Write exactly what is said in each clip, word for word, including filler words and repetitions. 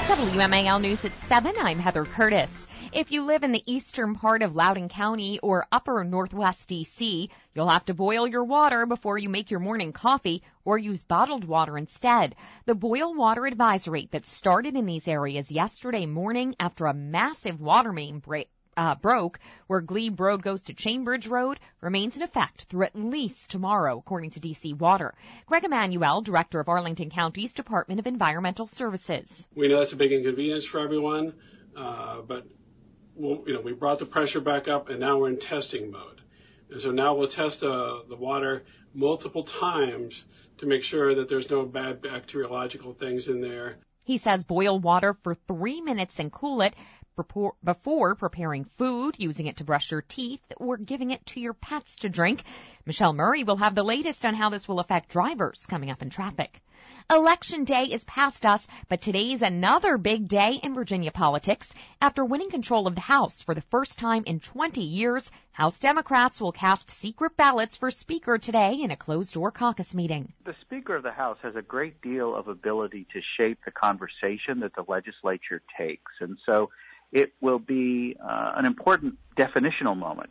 W M A L News at seven, I'm Heather Curtis. If you live in the eastern part of Loudoun County or upper northwest D C, you'll have to boil your water before you make your morning coffee or use bottled water instead. The boil water advisory that started in these areas yesterday morning after a massive water main break Uh, broke, where Glebe Road goes to Chambridge Road, remains in effect through at least tomorrow, according to D C Water. Greg Emanuel, director of Arlington County's Department of Environmental Services. We know it's a big inconvenience for everyone, uh, but we'll, you know, we brought the pressure back up, and now we're in testing mode. And so now we'll test uh, the water multiple times to make sure that there's no bad bacteriological things in there. He says boil water for three minutes and cool it before preparing food, using it to brush your teeth, or giving it to your pets to drink. Michelle Murray will have the latest on how this will affect drivers coming up in traffic. Election day is past us, but today's another big day in Virginia politics. After winning control of the House for the first time in twenty years, House Democrats will cast secret ballots for Speaker today in a closed-door caucus meeting. The Speaker of the House has a great deal of ability to shape the conversation that the legislature takes, and so it will be uh, an important definitional moment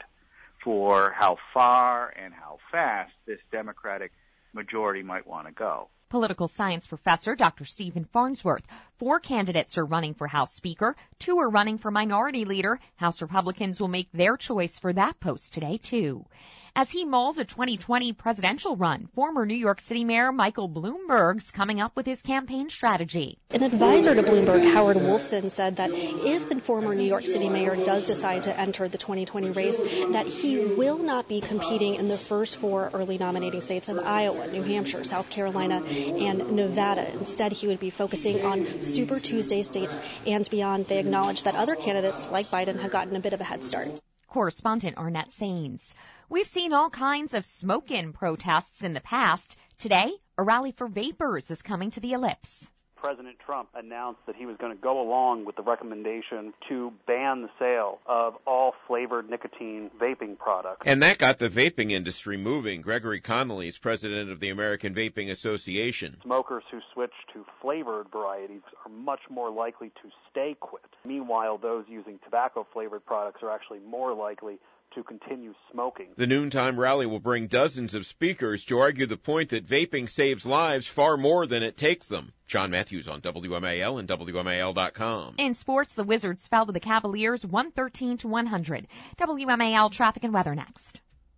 for how far and how fast this Democratic majority might want to go. Political science professor Doctor Stephen Farnsworth. Four candidates are running for House Speaker. Two are running for Minority Leader. House Republicans will make their choice for that post today, too. As he mulls a twenty twenty presidential run, former New York City Mayor Michael Bloomberg's coming up with his campaign strategy. An advisor to Bloomberg, Howard Wolfson, said that if the former New York City mayor does decide to enter the twenty twenty race, that he will not be competing in the first four early nominating states of Iowa, New Hampshire, South Carolina, and Nevada. Instead, he would be focusing on Super Tuesday states and beyond. They acknowledge that other candidates like Biden have gotten a bit of a head start. Correspondent Arnett Sains. We've seen all kinds of smoke-in protests in the past. Today, a rally for vapors is coming to the Ellipse. President Trump announced that he was going to go along with the recommendation to ban the sale of all flavored nicotine vaping products. And that got the vaping industry moving. Gregory Connolly is president of the American Vaping Association. Smokers who switch to flavored varieties are much more likely to stay quit. Meanwhile, those using tobacco-flavored products are actually more likely to continue smoking. The noontime rally will bring dozens of speakers to argue the point that vaping saves lives far more than it takes them. John Matthews on W M A L and W M A L dot com. In sports, the Wizards fell to the Cavaliers one thirteen to one hundred. W M A L traffic and weather next.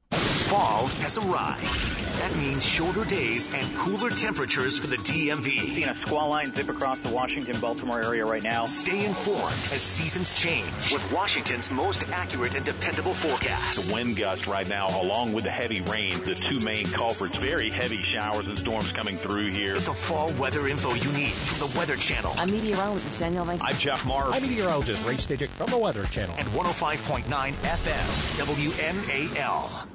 Fall has arrived. That means shorter days and cooler temperatures for the D M V. Seeing a squall line zip across the Washington-Baltimore area right now. Stay informed as seasons change with Washington's most accurate and dependable forecast. The wind gusts right now, along with the heavy rain, the two main culprits. Very heavy showers and storms coming through here. Get the fall weather info you need from the Weather Channel. I'm meteorologist Danielle Vance. I'm Jeff Marr. I'm meteorologist Ray Stajic from the Weather Channel. And one oh five point nine F M, W M A L.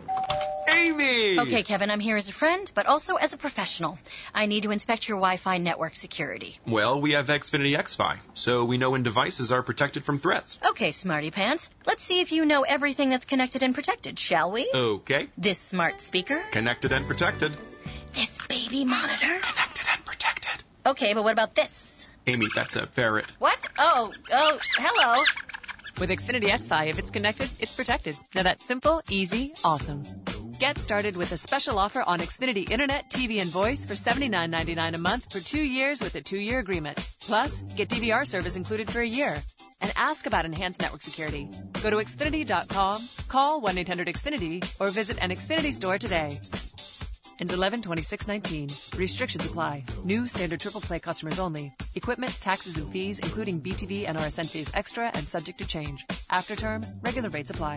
Amy! Okay, Kevin, I'm here as a friend, but also as a professional. I need to inspect your Wi-Fi network security. Well, we have Xfinity X-Fi, so we know when devices are protected from threats. Okay, smarty pants. Let's see if you know everything that's connected and protected, shall we? Okay. This smart speaker. Connected and protected. This baby monitor. Connected and protected. Okay, but what about this? Amy, that's a ferret. What? Oh, oh, hello. With Xfinity X-Fi, if it's connected, it's protected. Now that's simple, easy, awesome. Get started with a special offer on Xfinity Internet, T V, and Voice for seventy-nine ninety-nine a month for two years with a two-year agreement. Plus, get D V R service included for a year. And ask about enhanced network security. Go to Xfinity dot com, call one eight hundred X Finity, or visit an Xfinity store today. Ends eleven twenty-six nineteen. Restrictions apply. New standard triple play customers only. Equipment, taxes, and fees, including B T V and R S N fees extra and subject to change. After term, regular rates apply.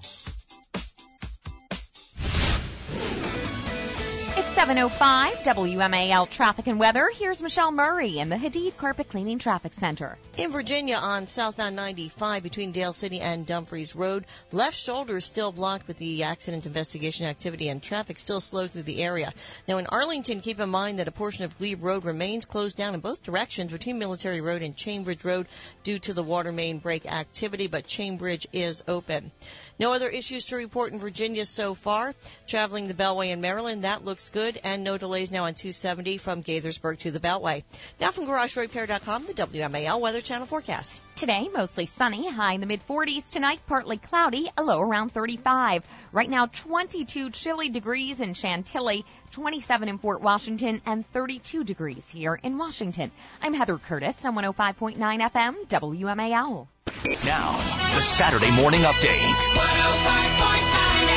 seven oh five W M A L traffic and weather. Here's Michelle Murray in the Hadid Carpet Cleaning Traffic Center. In Virginia on southbound ninety-five between Dale City and Dumfries Road, left shoulder is still blocked with the accident investigation activity and traffic still slow through the area. Now in Arlington, keep in mind that a portion of Glebe Road remains closed down in both directions between Military Road and Chambridge Road due to the water main break activity, but Chambridge is open. No other issues to report in Virginia so far. Traveling the Beltway in Maryland, that looks good, and no delays now on two seventy from Gaithersburg to the Beltway. Now from Garage Repair dot com, the W M A L Weather Channel forecast. Today, mostly sunny, high in the mid-forties. Tonight, partly cloudy, a low around thirty-five. Right now, twenty-two chilly degrees in Chantilly, twenty-seven in Fort Washington, and thirty-two degrees here in Washington. I'm Heather Curtis on one oh five point nine F M, W M A L. Now, the Saturday Morning Update. one oh five point nine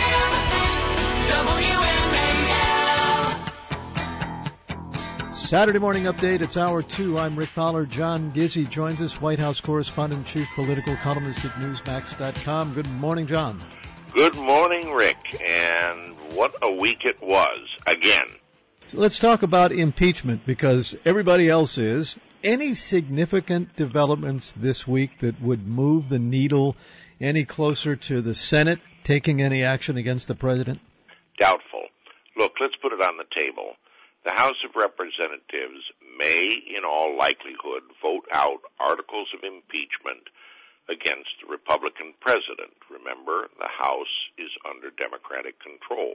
F M, W M A L. Saturday Morning Update, it's hour two. I'm Rick Fowler. John Gizzi joins us, White House correspondent, chief political columnist at Newsmax dot com. Good morning, John. Good morning, Rick, and what a week it was, again. So let's talk about impeachment, because everybody else is. Any significant developments this week that would move the needle any closer to the Senate taking any action against the president? Doubtful. Look, let's put it on the table. The House of Representatives may, in all likelihood, vote out articles of impeachment against the Republican president. Remember, the House is under Democratic control.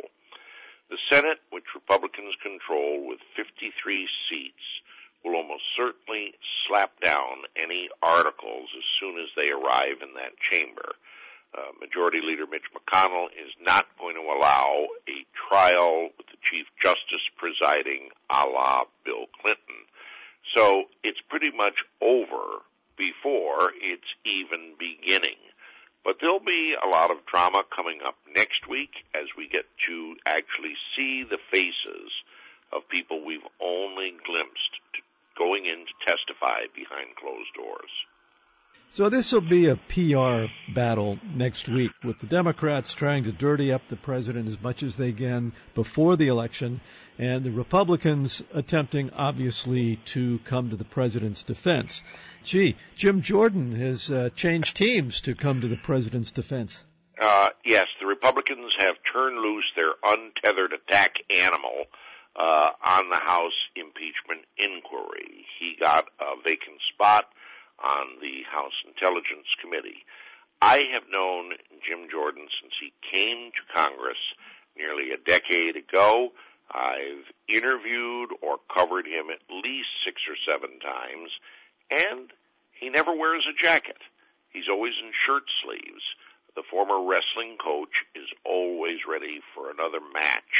The Senate, which Republicans control with fifty-three seats, will almost certainly slap down any articles as soon as they arrive in that chamber. Uh, Majority Leader Mitch McConnell is not going to allow a trial with the Chief Justice presiding a la Bill Clinton. So it's pretty much over before it's even beginning. But there'll be a lot of drama coming up next week as we get to actually see the faces of people we've only glimpsed to going in to testify behind closed doors. So this will be a P R battle next week, with the Democrats trying to dirty up the president as much as they can before the election, and the Republicans attempting, obviously, to come to the president's defense. Gee, Jim Jordan has uh, changed teams to come to the president's defense. Uh, yes, the Republicans have turned loose their untethered attack animal uh, on the House impeachment inquiry. He got a vacant spot on the House Intelligence Committee. I have known Jim Jordan since he came to Congress nearly a decade ago. I've interviewed or covered him at least six or seven times, and he never wears a jacket. He's always in shirt sleeves. The former wrestling coach is always ready for another match,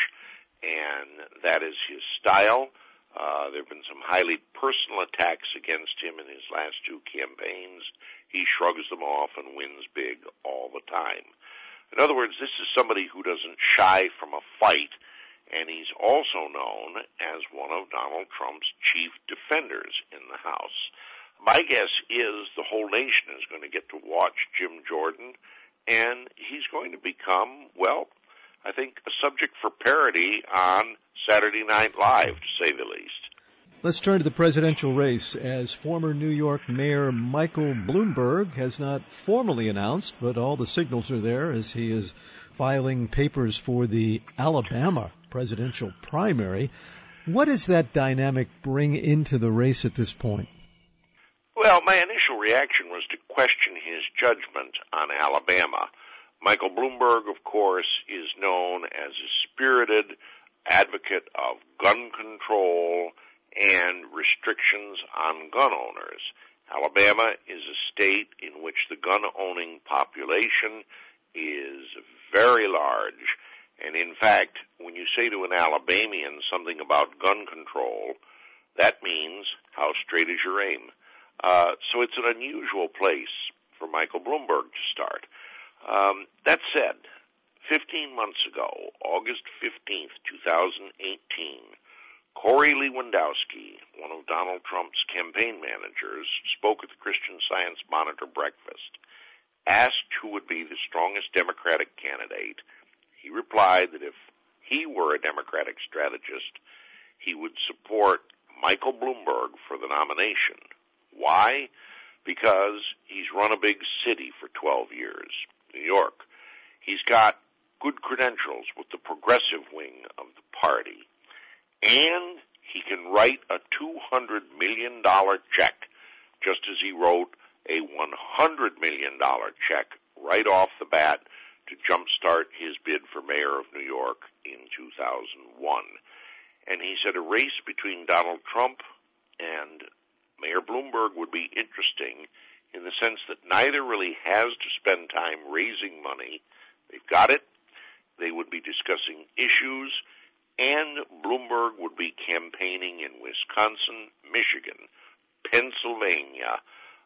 and that is his style. Uh, there have been some highly personal attacks against him in his last two campaigns. He shrugs them off and wins big all the time. In other words, this is somebody who doesn't shy from a fight, and he's also known as one of Donald Trump's chief defenders in the House. My guess is the whole nation is going to get to watch Jim Jordan, and he's going to become, well, I think, a subject for parody on Saturday Night Live, to say the least. Let's turn to the presidential race, as former New York Mayor Michael Bloomberg has not formally announced, but all the signals are there as he is filing papers for the Alabama presidential primary. What does that dynamic bring into the race at this point? Well, my initial reaction was to question his judgment on Alabama. Michael Bloomberg, of course, is known as a spirited advocate of gun control and restrictions on gun owners. Alabama is a state in which the gun-owning population is very large, and in fact, when you say to an Alabamian something about gun control, that means how straight is your aim. Uh, so it's an unusual place for Michael Bloomberg to start. Um, that said, fifteen months ago, August fifteenth, twenty eighteen, Corey Lewandowski, one of Donald Trump's campaign managers, spoke at the Christian Science Monitor breakfast. Asked who would be the strongest Democratic candidate, he replied that if he were a Democratic strategist, he would support Michael Bloomberg for the nomination. Why? Because he's run a big city for twelve years, New York. He's got good credentials with the progressive wing of the party. And he can write a two hundred million dollars check, just as he wrote a one hundred million dollars check right off the bat to jumpstart his bid for mayor of New York in two thousand one. And he said a race between Donald Trump and Mayor Bloomberg would be interesting in the sense that neither really has to spend time raising money. They've got it. They would be discussing issues, and Bloomberg would be campaigning in Wisconsin, Michigan, Pennsylvania,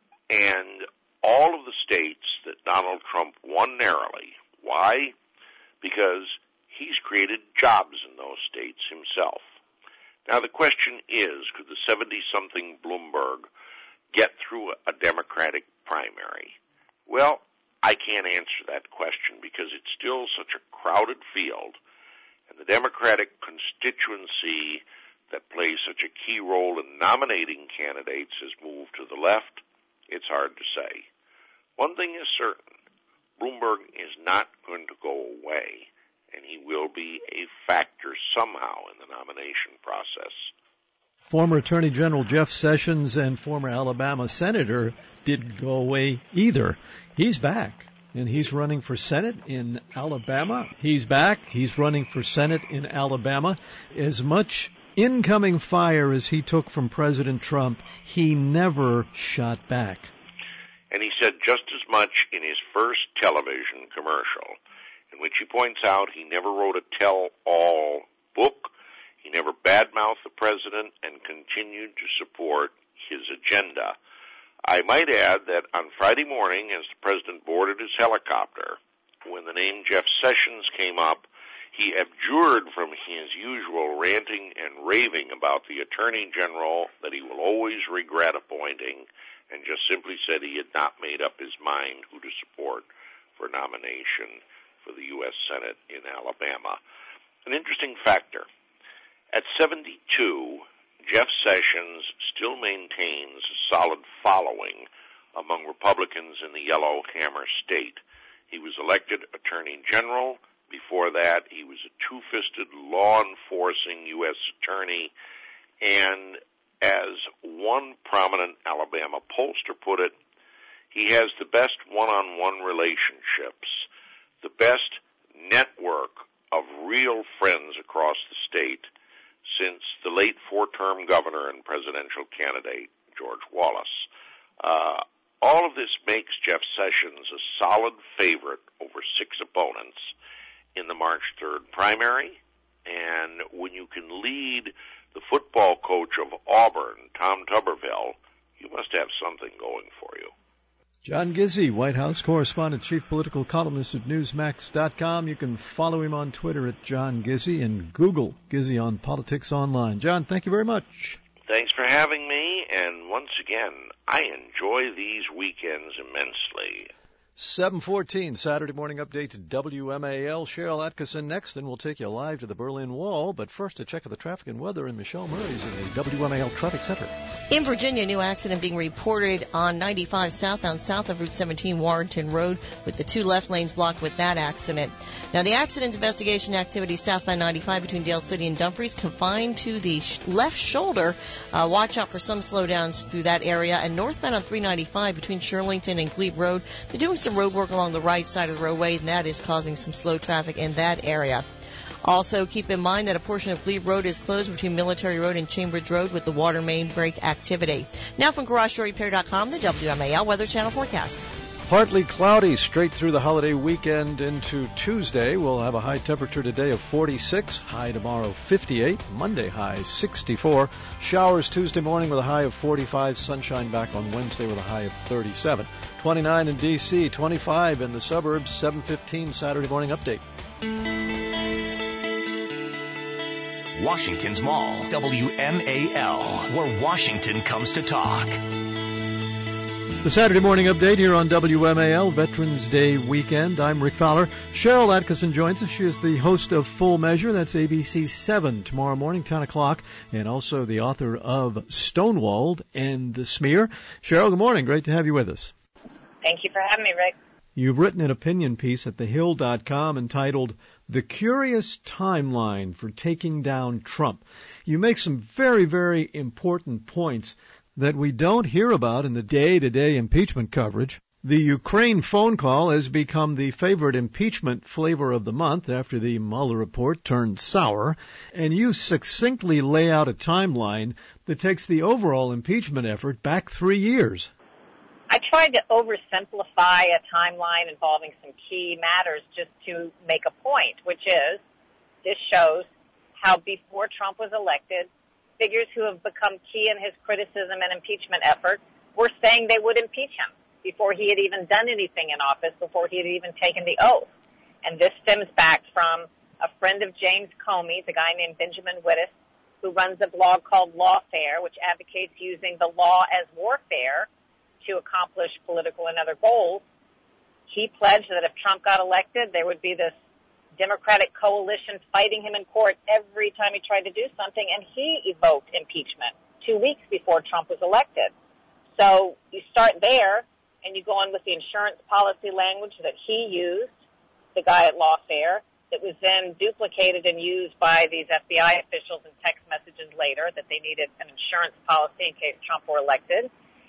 and all of the states that Donald Trump won narrowly. Why? Because he's created jobs in those states himself. Now the question is, could the seventy-something Bloomberg get through a Democratic primary? Well, I can't answer that question because it's still such a crowded field, and the Democratic constituency that plays such a key role in nominating candidates has moved to the left. It's hard to say. One thing is certain, Bloomberg is not going to go away, and he will be a factor somehow in the nomination process. Former Attorney General Jeff Sessions and former Alabama Senator didn't go away either. He's back, and he's running for Senate in Alabama. He's back. He's running for Senate in Alabama. As much incoming fire as he took from President Trump, he never shot back. And he said just as much in his first television commercial, in which he points out he never wrote a tell-all book. He never badmouthed the president and continued to support his agenda. I might add that on Friday morning, as the president boarded his helicopter, when the name Jeff Sessions came up, he abjured from his usual ranting and raving about the attorney general that he will always regret appointing, and just simply said he had not made up his mind who to support for nomination for the U S Senate in Alabama. An interesting factor. At seventy-two, Jeff Sessions still maintains a solid following among Republicans in the Yellowhammer state. He was elected Attorney General. Before that, he was a two-fisted law-enforcing U S attorney. And as one prominent Alabama pollster put it, he has the best one-on-one relationships, the best network of real friends across the state since the late four-term governor and presidential candidate, George Wallace. Uh, all of this makes Jeff Sessions a solid favorite over six opponents in the March third primary. And when you can lead the football coach of Auburn, Tom Tuberville, you must have something going for you. John Gizzi, White House correspondent, chief political columnist at Newsmax dot com. You can follow him on Twitter at John Gizzi and Google Gizzi on Politics Online. John, thank you very much. Thanks for having me, and once again, I enjoy these weekends immensely. seven fourteen, Saturday morning update to W M A L. Cheryl Atkinson next, and we'll take you live to the Berlin Wall. But first, a check of the traffic and weather, and Michelle Murray's in the W M A L Traffic Center. In Virginia, new accident being reported on ninety-five southbound south of Route seventeen, Warrenton Road, with the two left lanes blocked with that accident. Now, the accident investigation activity southbound ninety-five between Dale City and Dumfries confined to the sh- left shoulder. Uh, watch out for some slowdowns through that area. And northbound on three ninety-five between Shirlington and Glebe Road, they're doing some road work along the right side of the roadway, and that is causing some slow traffic in that area. Also, keep in mind that a portion of Glebe Road is closed between Military Road and Cambridge Road with the water main break activity. Now from Garage Door Repair dot com, the W M A L Weather Channel forecast. Partly cloudy straight through the holiday weekend into Tuesday. We'll have a high temperature today of forty-six, high tomorrow fifty-eight, Monday high sixty-four. Showers Tuesday morning with a high of forty-five, sunshine back on Wednesday with a high of thirty-seven. twenty-nine in D C, twenty-five in the suburbs, seven fifteen Saturday morning update. Washington's Mall, W M A L, where Washington comes to talk. The Saturday morning update here on W M A L, Veterans Day weekend. I'm Rick Fowler. Cheryl Atkinson joins us. She is the host of Full Measure. That's A B C seven tomorrow morning, ten o'clock, and also the author of Stonewalled and the Smear. Cheryl, good morning. Great to have you with us. Thank you for having me, Rick. You've written an opinion piece at the hill dot com entitled The Curious Timeline for Taking Down Trump. You make some very, very important points that we don't hear about in the day-to-day impeachment coverage. The Ukraine phone call has become the favorite impeachment flavor of the month after the Mueller report turned sour, and you succinctly lay out a timeline that takes the overall impeachment effort back three years. I tried to oversimplify a timeline involving some key matters just to make a point, which is this shows how before Trump was elected, figures who have become key in his criticism and impeachment efforts were saying they would impeach him before he had even done anything in office, before he had even taken the oath. And this stems back from a friend of James Comey's, a guy named Benjamin Wittes, who runs a blog called Lawfare, which advocates using the law as warfare to accomplish political and other goals. He pledged that if Trump got elected, there would be this Democratic coalition fighting him in court every time he tried to do something, and he evoked impeachment two weeks before Trump was elected. So you start there, and you go on with the insurance policy language that he used, the guy at Lawfare, that was then duplicated and used by these F B I officials in text messages later, that they needed an insurance policy in case Trump were elected,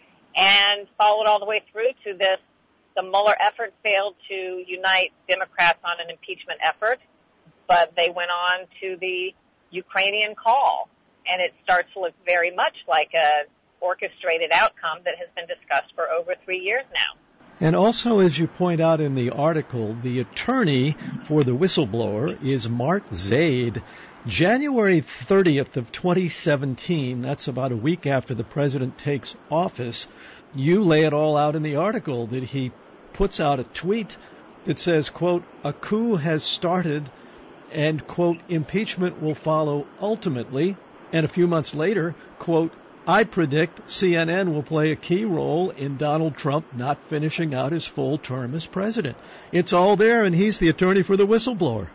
and followed all the way through to this. The Mueller effort failed to unite Democrats on an impeachment effort, but they went on to the Ukrainian call, and it starts to look very much like a orchestrated outcome that has been discussed for over three years now. And also, as you point out in the article, the attorney for the whistleblower is Mark Zaid. January thirtieth of twenty seventeen, that's about a week after the president takes office, you lay it all out in the article that he puts out a tweet that says, quote, a coup has started and, quote, impeachment will follow ultimately. And a few months later, quote, I predict C N N will play a key role in Donald Trump not finishing out his full term as president. It's all there, and he's the attorney for the whistleblower.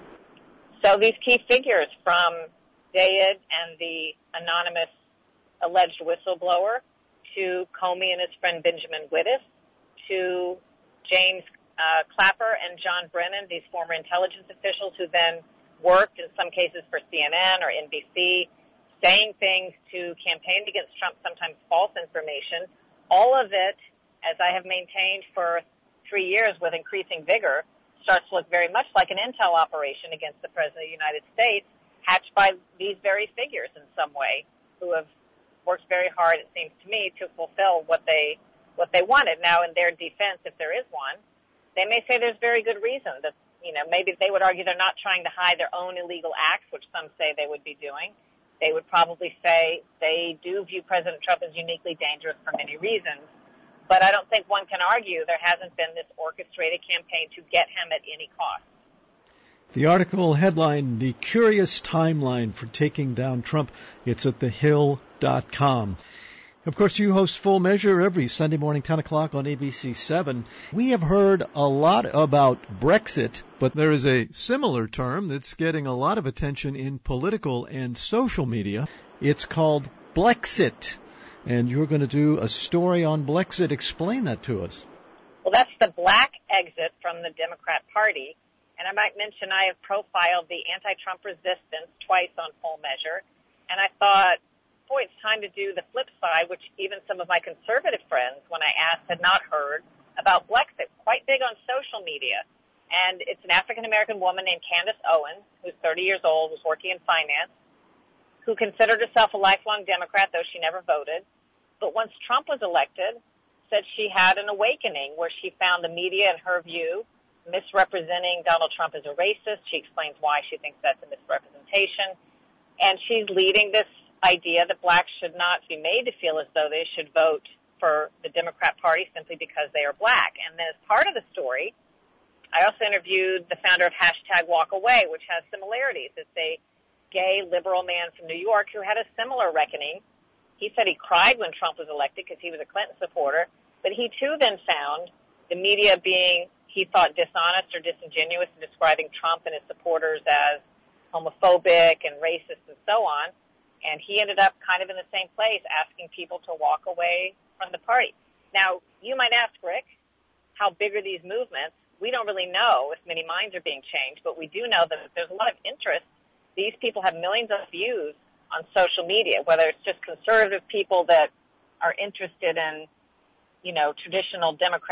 So these key figures, from Zaid and the anonymous alleged whistleblower to Comey and his friend Benjamin Wittes to James uh, Clapper and John Brennan, these former intelligence officials who then worked in some cases for C N N or N B C, saying things to campaign against Trump, sometimes false information. All of it, as I have maintained for three years with increasing vigor, starts to look very much like an intel operation against the President of the United States, hatched by these very figures in some way, who have worked very hard, it seems to me, to fulfill what they what they wanted. Now, in their defense, if there is one, they may say there's very good reason that, you know, maybe they would argue they're not trying to hide their own illegal acts, which some say they would be doing. They would probably say they do view President Trump as uniquely dangerous for many reasons. But I don't think one can argue there hasn't been this orchestrated campaign to get him at any cost. The article headline, The Curious Timeline for Taking Down Trump. It's at the hill dot com. Of course, you host Full Measure every Sunday morning, ten o'clock on A B C seven. We have heard a lot about Brexit, but there is a similar term that's getting a lot of attention in political and social media. It's called Blexit. And you're going to do a story on Blexit. Explain that to us. Well, that's the black exit from the Democrat Party. And I might mention I have profiled the anti-Trump resistance twice on Full Measure. And I thought, boy, it's time to do the flip side, which even some of my conservative friends, when I asked, had not heard about Blexit. Quite big on social media. And it's an African-American woman named Candace Owens, who's thirty years old, was working in finance, who considered herself a lifelong Democrat, though she never voted. But once Trump was elected, said she had an awakening where she found the media, in her view, misrepresenting Donald Trump as a racist. She explains why she thinks that's a misrepresentation. And she's leading this idea that blacks should not be made to feel as though they should vote for the Democrat Party simply because they are black. And then as part of the story, I also interviewed the founder of hashtag Walk Away, which has similarities. It's a gay liberal man from New York who had a similar reckoning. He said he cried when Trump was elected because he was a Clinton supporter, but he too then found the media being, he thought, dishonest or disingenuous in describing Trump and his supporters as homophobic and racist and so on, and he ended up kind of in the same place, asking people to walk away from the party. Now, you might ask, Rick, how big are these movements? We don't really know if many minds are being changed, but we do know that there's a lot of interest. These people have millions of views on social media, whether it's just conservative people that are interested in, you know, traditional Democrats'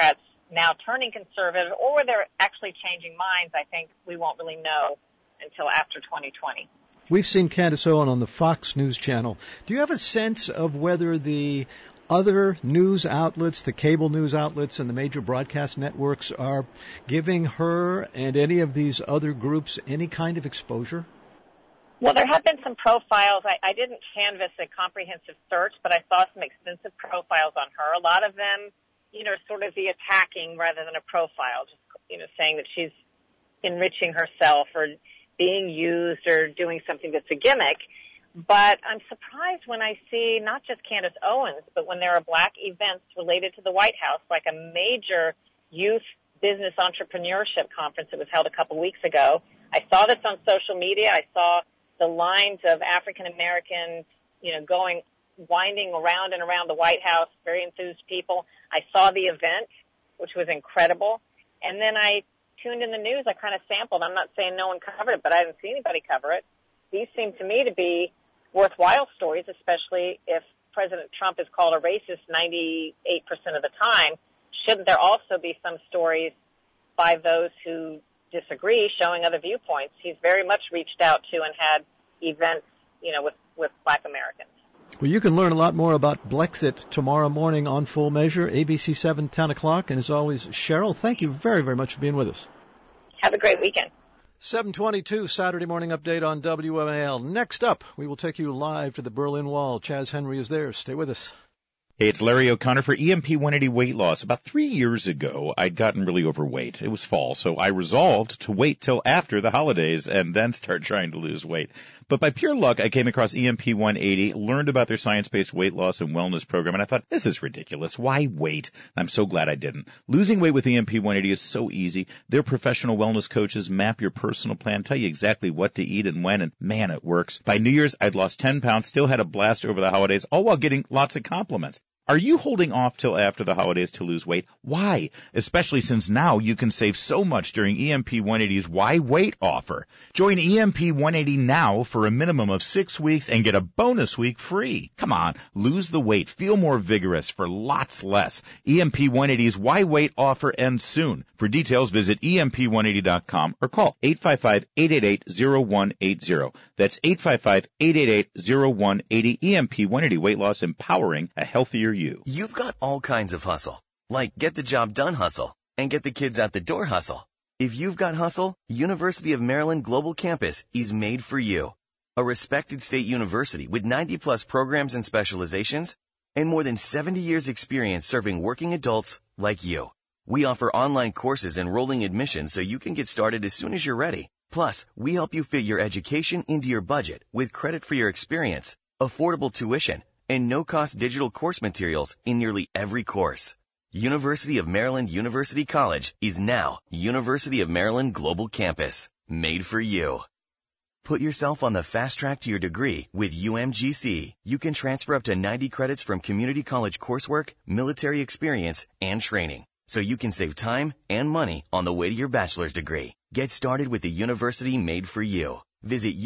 now turning conservative, or whether they're actually changing minds, I think we won't really know until after twenty twenty. We've seen Candace Owen on the Fox News Channel. Do you have a sense of whether the other news outlets, the cable news outlets and the major broadcast networks are giving her and any of these other groups any kind of exposure? Well, there have been some profiles. I, I didn't canvass a comprehensive search, but I saw some extensive profiles on her. A lot of them, you know, sort of the attacking rather than a profile, just, you know, saying that she's enriching herself or being used or doing something that's a gimmick. But I'm surprised when I see not just Candace Owens, but when there are black events related to the White House, like a major youth business entrepreneurship conference that was held a couple weeks ago. I saw this on social media. I saw the lines of African Americans, you know, going, winding around and around the White House, very enthused people. I saw the event, which was incredible. And then I tuned in the news. I kind of sampled. I'm not saying no one covered it, but I didn't see anybody cover it. These seem to me to be worthwhile stories, especially if President Trump is called a racist ninety-eight percent of the time. Shouldn't there also be some stories by those who disagree, showing other viewpoints? He's very much reached out to and had events, you know, with, with black Americans. Well, you can learn a lot more about Blexit tomorrow morning on Full Measure, A B C seven, ten o'clock. And as always, Cheryl, thank you very, very much for being with us. Have a great weekend. seven twenty-two Saturday morning update on W M A L. Next up, we will take you live to the Berlin Wall. Chaz Henry is there. Stay with us. Hey, it's Larry O'Connor for E M P one eighty Weight Loss. About three years ago, I'd gotten really overweight. It was fall, so I resolved to wait till after the holidays and then start trying to lose weight. But by pure luck, I came across E M P one eighty, learned about their science-based weight loss and wellness program, and I thought, this is ridiculous. Why wait? I'm so glad I didn't. Losing weight with E M P one eighty is so easy. Their professional wellness coaches map your personal plan, tell you exactly what to eat and when, and man, it works. By New Year's, I'd lost ten pounds, still had a blast over the holidays, all while getting lots of compliments. Are you holding off till after the holidays to lose weight? Why? Especially since now you can save so much during E M P one eighty's Why Wait offer. Join E M P one eighty now for a minimum of six weeks and get a bonus week free. Come on, lose the weight, feel more vigorous for lots less. E M P one eighty's Why Wait offer ends soon. For details, visit E M P one eighty dot com or call eight five five, eight eight eight, zero one eight zero. That's eight five five, eight eight eight, zero one eight zero. E M P one eighty Weight Loss, empowering a healthier you. You've got all kinds of hustle, like get the job done hustle and get the kids out the door hustle. If you've got hustle, University of Maryland Global Campus is made for you. A respected state university with ninety plus programs and specializations and more than seventy years experience serving working adults like you. We offer online courses and rolling admissions so you can get started as soon as you're ready. Plus, we help you fit your education into your budget with credit for your experience, affordable tuition, and no-cost digital course materials in nearly every course. University of Maryland University College is now University of Maryland Global Campus, made for you. Put yourself on the fast track to your degree with U M G C. You can transfer up to ninety credits from community college coursework, military experience, and training, so you can save time and money on the way to your bachelor's degree. Get started with the university made for you. Visit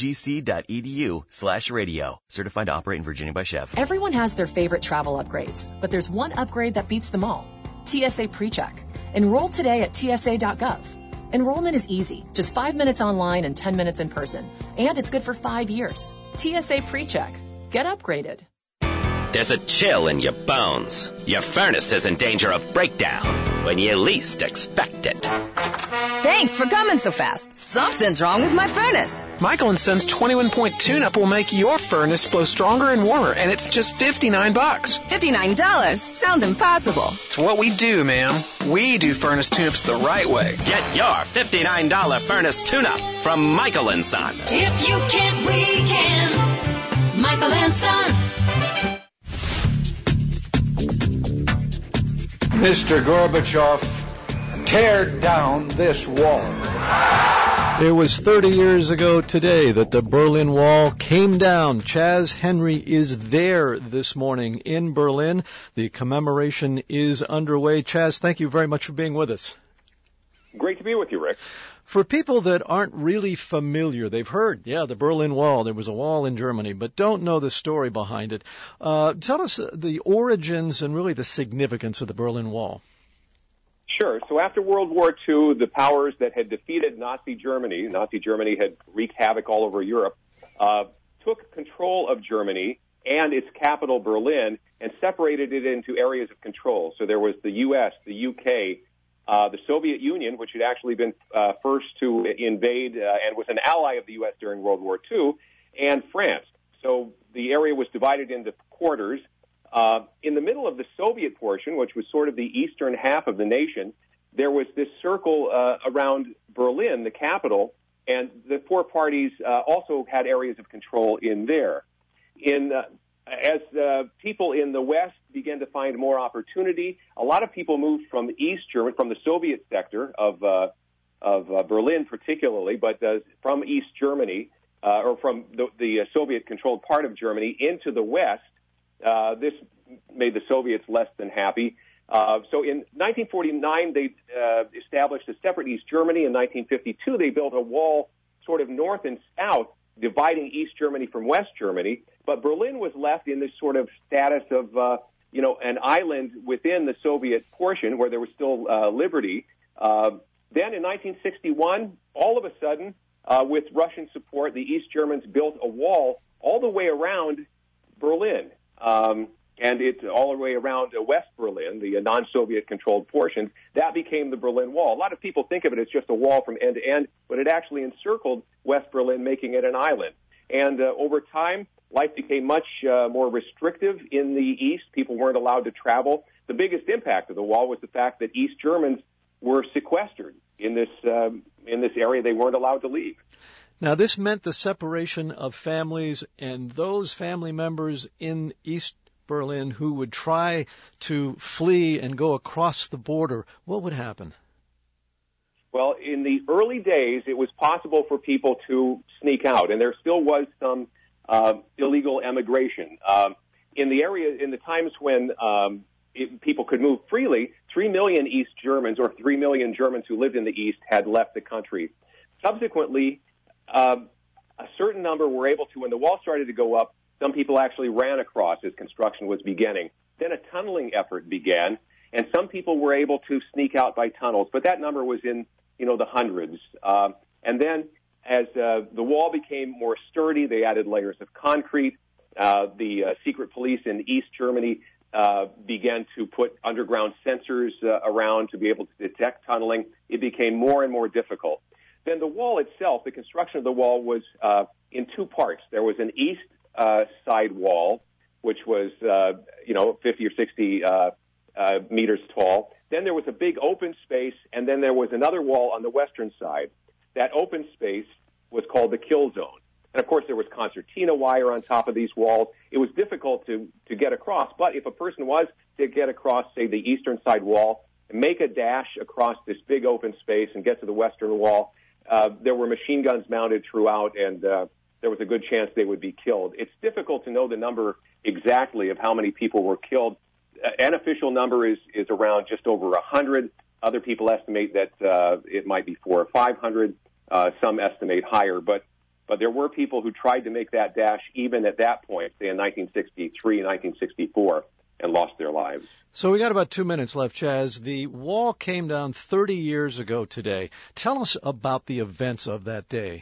umgc.edu slash radio. Certified to operate in Virginia by Chef. Everyone has their favorite travel upgrades, but there's one upgrade that beats them all. T S A PreCheck. Enroll today at T S A dot gov. Enrollment is easy, just five minutes online and ten minutes in person. And it's good for five years. T S A PreCheck. Get upgraded. There's a chill in your bones. Your furnace is in danger of breakdown when you least expect it. Thanks for coming so fast. Something's wrong with my furnace. Michael and Son's twenty-one point tune-up will make your furnace blow stronger and warmer, and it's just fifty-nine bucks. fifty-nine dollars? Sounds impossible. It's what we do, ma'am. We do furnace tune-ups the right way. Get your fifty-nine dollars furnace tune-up from Michael and Son. If you can, we can. Michael and Son. Mister Gorbachev, tear down this wall. It was thirty years ago today that the Berlin Wall came down. Chaz Henry is there this morning in Berlin. The commemoration is underway. Chaz, thank you very much for being with us. Great to be with you, Rick. For people that aren't really familiar, they've heard, yeah, the Berlin Wall, there was a wall in Germany, but don't know the story behind it. Uh, tell us the origins and really the significance of the Berlin Wall. Sure. So after World War Two, the powers that had defeated Nazi Germany, Nazi Germany had wreaked havoc all over Europe, uh, took control of Germany and its capital, Berlin, and separated it into areas of control. So there was the U S, the U K, uh, the Soviet Union, which had actually been uh, first to invade uh, and was an ally of the U S during World War Two, and France. So the area was divided into quarters. Uh, in the middle of the Soviet portion, which was sort of the eastern half of the nation, there was this circle uh, around Berlin, the capital, and the four parties uh, also had areas of control in there. In uh, as uh, people in the West began to find more opportunity, a lot of people moved from East Germany, from the Soviet sector of uh, of uh, Berlin particularly, but uh, from East Germany uh, or from the, the Soviet-controlled part of Germany into the West. Uh, this made the Soviets less than happy. Uh, so in nineteen forty-nine, they uh, established a separate East Germany. In nineteen fifty-two, they built a wall sort of north and south, dividing East Germany from West Germany. But Berlin was left in this sort of status of, uh, you know, an island within the Soviet portion where there was still uh, liberty. Uh, then in nineteen sixty-one, all of a sudden, uh, with Russian support, the East Germans built a wall all the way around Berlin. Um, and it's all the way around uh, West Berlin, the uh, non-Soviet controlled portions. That became the Berlin Wall. A lot of people think of it as just a wall from end to end, but it actually encircled West Berlin, making it an island. And uh, over time, life became much uh, more restrictive in the East. People weren't allowed to travel. The biggest impact of the wall was the fact that East Germans were sequestered in this um, in this area. They weren't allowed to leave. Now, this meant the separation of families, and those family members in East Berlin who would try to flee and go across the border, what would happen? Well, in the early days, it was possible for people to sneak out, and there still was some uh, illegal emigration. Um, in the area, in the times when um, it, people could move freely, three million East Germans, or three million Germans who lived in the East, had left the country. Subsequently, Uh, a certain number were able to, when the wall started to go up, some people actually ran across as construction was beginning. Then a tunneling effort began, and some people were able to sneak out by tunnels, but that number was in, you know, the hundreds. Uh, and then as uh, the wall became more sturdy, they added layers of concrete. Uh, the uh, secret police in East Germany uh, began to put underground sensors uh, around to be able to detect tunneling. It became more and more difficult. Then the wall itself, the construction of the wall was uh, in two parts. There was an east uh, side wall, which was, uh, you know, fifty or sixty uh, uh, meters tall. Then there was a big open space, and then there was another wall on the western side. That open space was called the kill zone. And, of course, there was concertina wire on top of these walls. It was difficult to, to get across, but if a person was to get across, say, the eastern side wall, and make a dash across this big open space and get to the western wall, Uh, there were machine guns mounted throughout, and uh, there was a good chance they would be killed. It's difficult to know the number exactly of how many people were killed. Uh, an official number is, is around just over one hundred. Other people estimate that uh, it might be four or five hundred. Uh, some estimate higher, but but there were people who tried to make that dash even at that point, say in nineteen sixty-three, nineteen sixty-four, and lost their lives. So we got about two minutes left, Chaz. The wall came down thirty years ago today. Tell us about the events of that day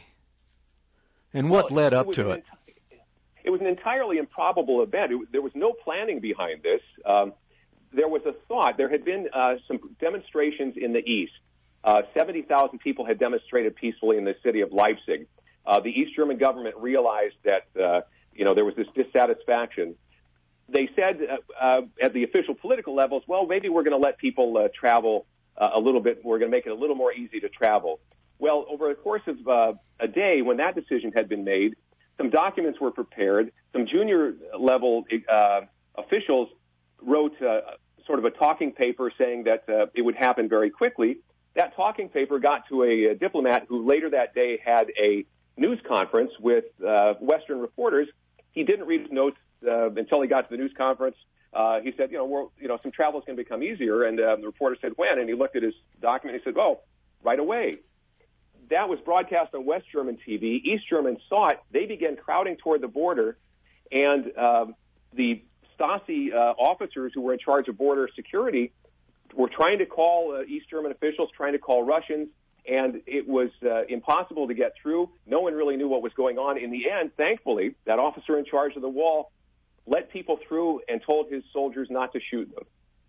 and what well, led up to it. It was an entirely improbable event. It, there was no planning behind this. Um, there was a thought. There had been uh, some demonstrations in the East. Uh, seventy thousand people had demonstrated peacefully in the city of Leipzig. Uh, the East German government realized that, uh, you know, there was this dissatisfaction. They said uh, uh, at the official political levels, well, maybe we're going to let people uh, travel uh, a little bit. We're going to make it a little more easy to travel. Well, over the course of uh, a day, when that decision had been made, some documents were prepared. Some junior level uh, officials wrote uh, sort of a talking paper saying that uh, it would happen very quickly. That talking paper got to a, a diplomat who later that day had a news conference with uh, Western reporters. He didn't read his notes Uh, until he got to the news conference. Uh, he said, you know, we're, you know, some travel is going to become easier. And um, the reporter said, when? And he looked at his document and he said, oh, right away. That was broadcast on West German T V. East Germans saw it. They began crowding toward the border. And um, the Stasi uh, officers who were in charge of border security were trying to call uh, East German officials, trying to call Russians, and it was uh, impossible to get through. No one really knew what was going on. In the end, thankfully, that officer in charge of the wall let people through and told his soldiers not to shoot them.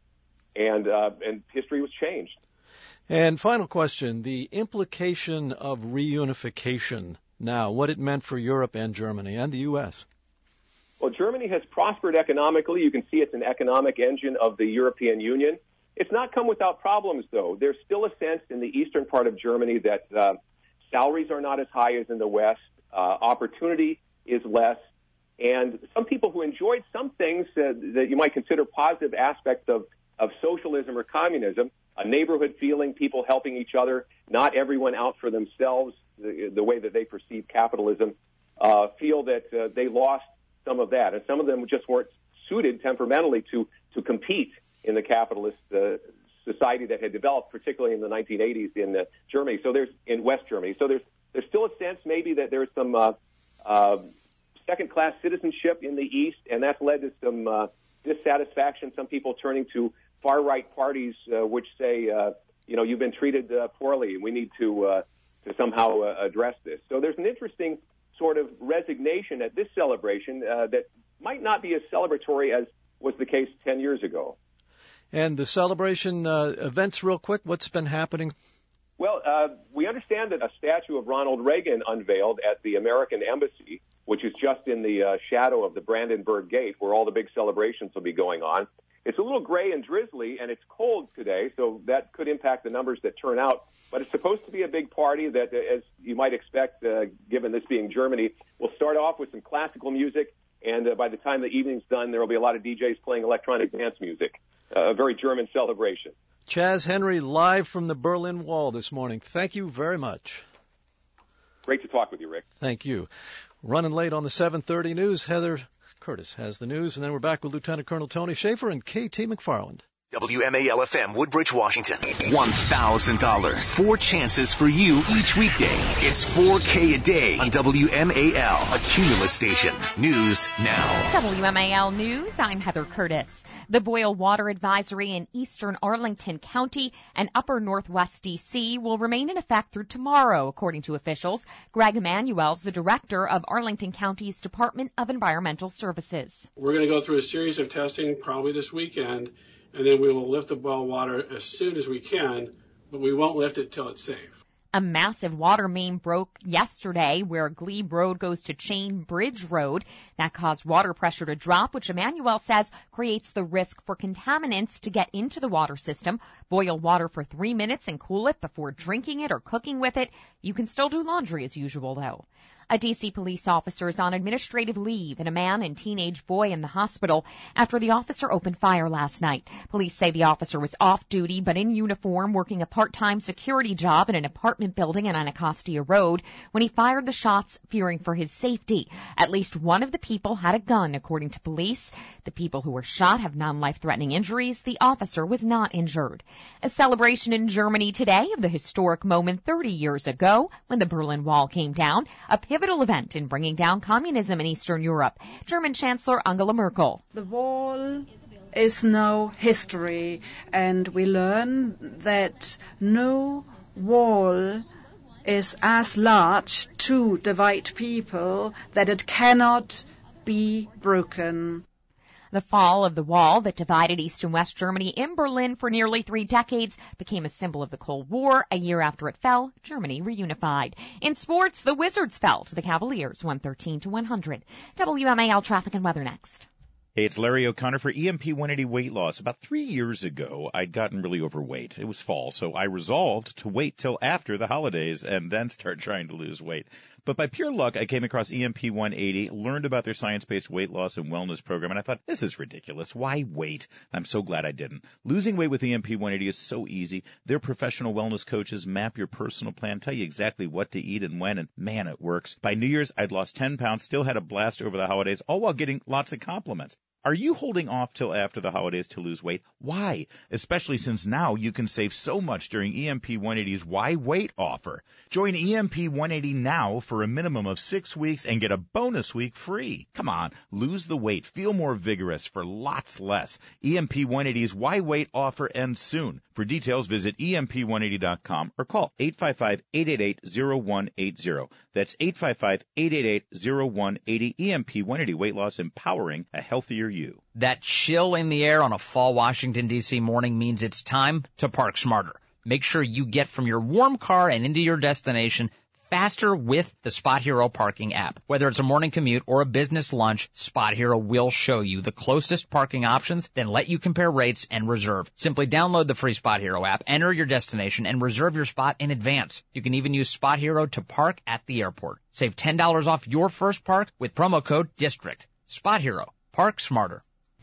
And, uh, and history was changed. And final question, the implication of reunification now, what it meant for Europe and Germany and the U S. Well, Germany has prospered economically. You can see it's an economic engine of the European Union. It's not come without problems, though. There's still a sense in the eastern part of Germany that uh, salaries are not as high as in the West. Uh, opportunity is less. And some people who enjoyed some things uh, that you might consider positive aspects of, of socialism or communism, a neighborhood feeling, people helping each other, not everyone out for themselves, the, the way that they perceive capitalism, uh, feel that uh, they lost some of that. And some of them just weren't suited temperamentally to, to compete in the capitalist uh, society that had developed, particularly in the nineteen eighties in uh, Germany. So there's in West Germany. So there's there's still a sense maybe that there's some uh, uh, second-class citizenship in the East, and that's led to some uh, dissatisfaction. Some people turning to far-right parties, uh, which say, uh, you know, you've been treated uh, poorly, and we need to uh, to somehow uh, address this. So there's an interesting sort of resignation at this celebration uh, that might not be as celebratory as was the case ten years ago. And the celebration uh, events, real quick, what's been happening? Well, uh, we understand that a statue of Ronald Reagan unveiled at the American Embassy, which is just in the uh, shadow of the Brandenburg Gate, where all the big celebrations will be going on. It's a little gray and drizzly, and it's cold today, so that could impact the numbers that turn out. But it's supposed to be a big party that, as you might expect, uh, given this being Germany, will start off with some classical music, and uh, by the time the evening's done, there will be a lot of D Js playing electronic dance music. Uh, a very German celebration. Chaz Henry, live from the Berlin Wall this morning. Thank you very much. Great to talk with you, Rick. Thank you. Running late on the seven thirty news, Heather Curtis has the news, and then we're back with Lieutenant Colonel Tony Schaefer and K T McFarland. W M A L F M, Woodbridge, Washington. one thousand dollars. Four chances for you each weekday. It's four K a day on W M A L, a Cumulus station. News now. W M A L News, I'm Heather Curtis. The boil water advisory in eastern Arlington County and upper northwest D C will remain in effect through tomorrow, according to officials. Greg Emanuel's the director of Arlington County's Department of Environmental Services. We're going to go through a series of testing probably this weekend, and then we will lift the boil water as soon as we can, but we won't lift it till it's safe. A massive water main broke yesterday where Glebe Road goes to Chain Bridge Road. That caused water pressure to drop, which Emanuel says creates the risk for contaminants to get into the water system. Boil water for three minutes and cool it before drinking it or cooking with it. You can still do laundry as usual, though. A D C police officer is on administrative leave and a man and teenage boy in the hospital after the officer opened fire last night. Police say the officer was off duty but in uniform working a part-time security job in an apartment building in Anacostia Road when he fired the shots, fearing for his safety. At least one of the people had a gun, according to police. The people who were shot have non-life-threatening injuries. The officer was not injured. A celebration in Germany today of the historic moment thirty years ago when the Berlin Wall came down. A pivotal event in bringing down communism in Eastern Europe. German Chancellor Angela Merkel. The wall is now history, and we learn that no wall is as large to divide people that it cannot be broken. The fall of the wall that divided East and West Germany in Berlin for nearly three decades became a symbol of the Cold War. A year after it fell, Germany reunified. In sports, the Wizards fell to the Cavaliers one thirteen to one hundred. W M A L traffic and weather next. Hey, it's Larry O'Connor for E M P one eighty Weight Loss. About three years ago, I'd gotten really overweight. It was fall, so I resolved to wait till after the holidays and then start trying to lose weight. But by pure luck, I came across E M P one eighty, learned about their science-based weight loss and wellness program, and I thought, this is ridiculous. Why wait? I'm so glad I didn't. Losing weight with E M P one eighty is so easy. Their professional wellness coaches map your personal plan, tell you exactly what to eat and when, and man, it works. By New Year's, I'd lost ten pounds, still had a blast over the holidays, all while getting lots of compliments. Are you holding off till after the holidays to lose weight? Why? Especially since now you can save so much during E M P one eighty's Why Wait offer. Join E M P one eighty now for a minimum of six weeks and get a bonus week free. Come on, lose the weight, feel more vigorous for lots less. E M P one eighty's Why Wait offer ends soon. For details, visit E M P one eighty dot com or call eight five five, eight eight eight, zero one eight zero. That's eight five five, eight eight eight, zero one eight zero. E M P one eighty Weight Loss, empowering a healthier you. That chill in the air on a fall Washington, D C morning means it's time to park smarter. Make sure you get from your warm car and into your destination faster with the Spot Hero parking app. Whether it's a morning commute or a business lunch, Spot Hero will show you the closest parking options, then let you compare rates and reserve. Simply download the free Spot Hero app, enter your destination, and reserve your spot in advance. You can even use Spot Hero to park at the airport. Save ten dollars off your first park with promo code DISTRICT. Spot Hero. Park smarter.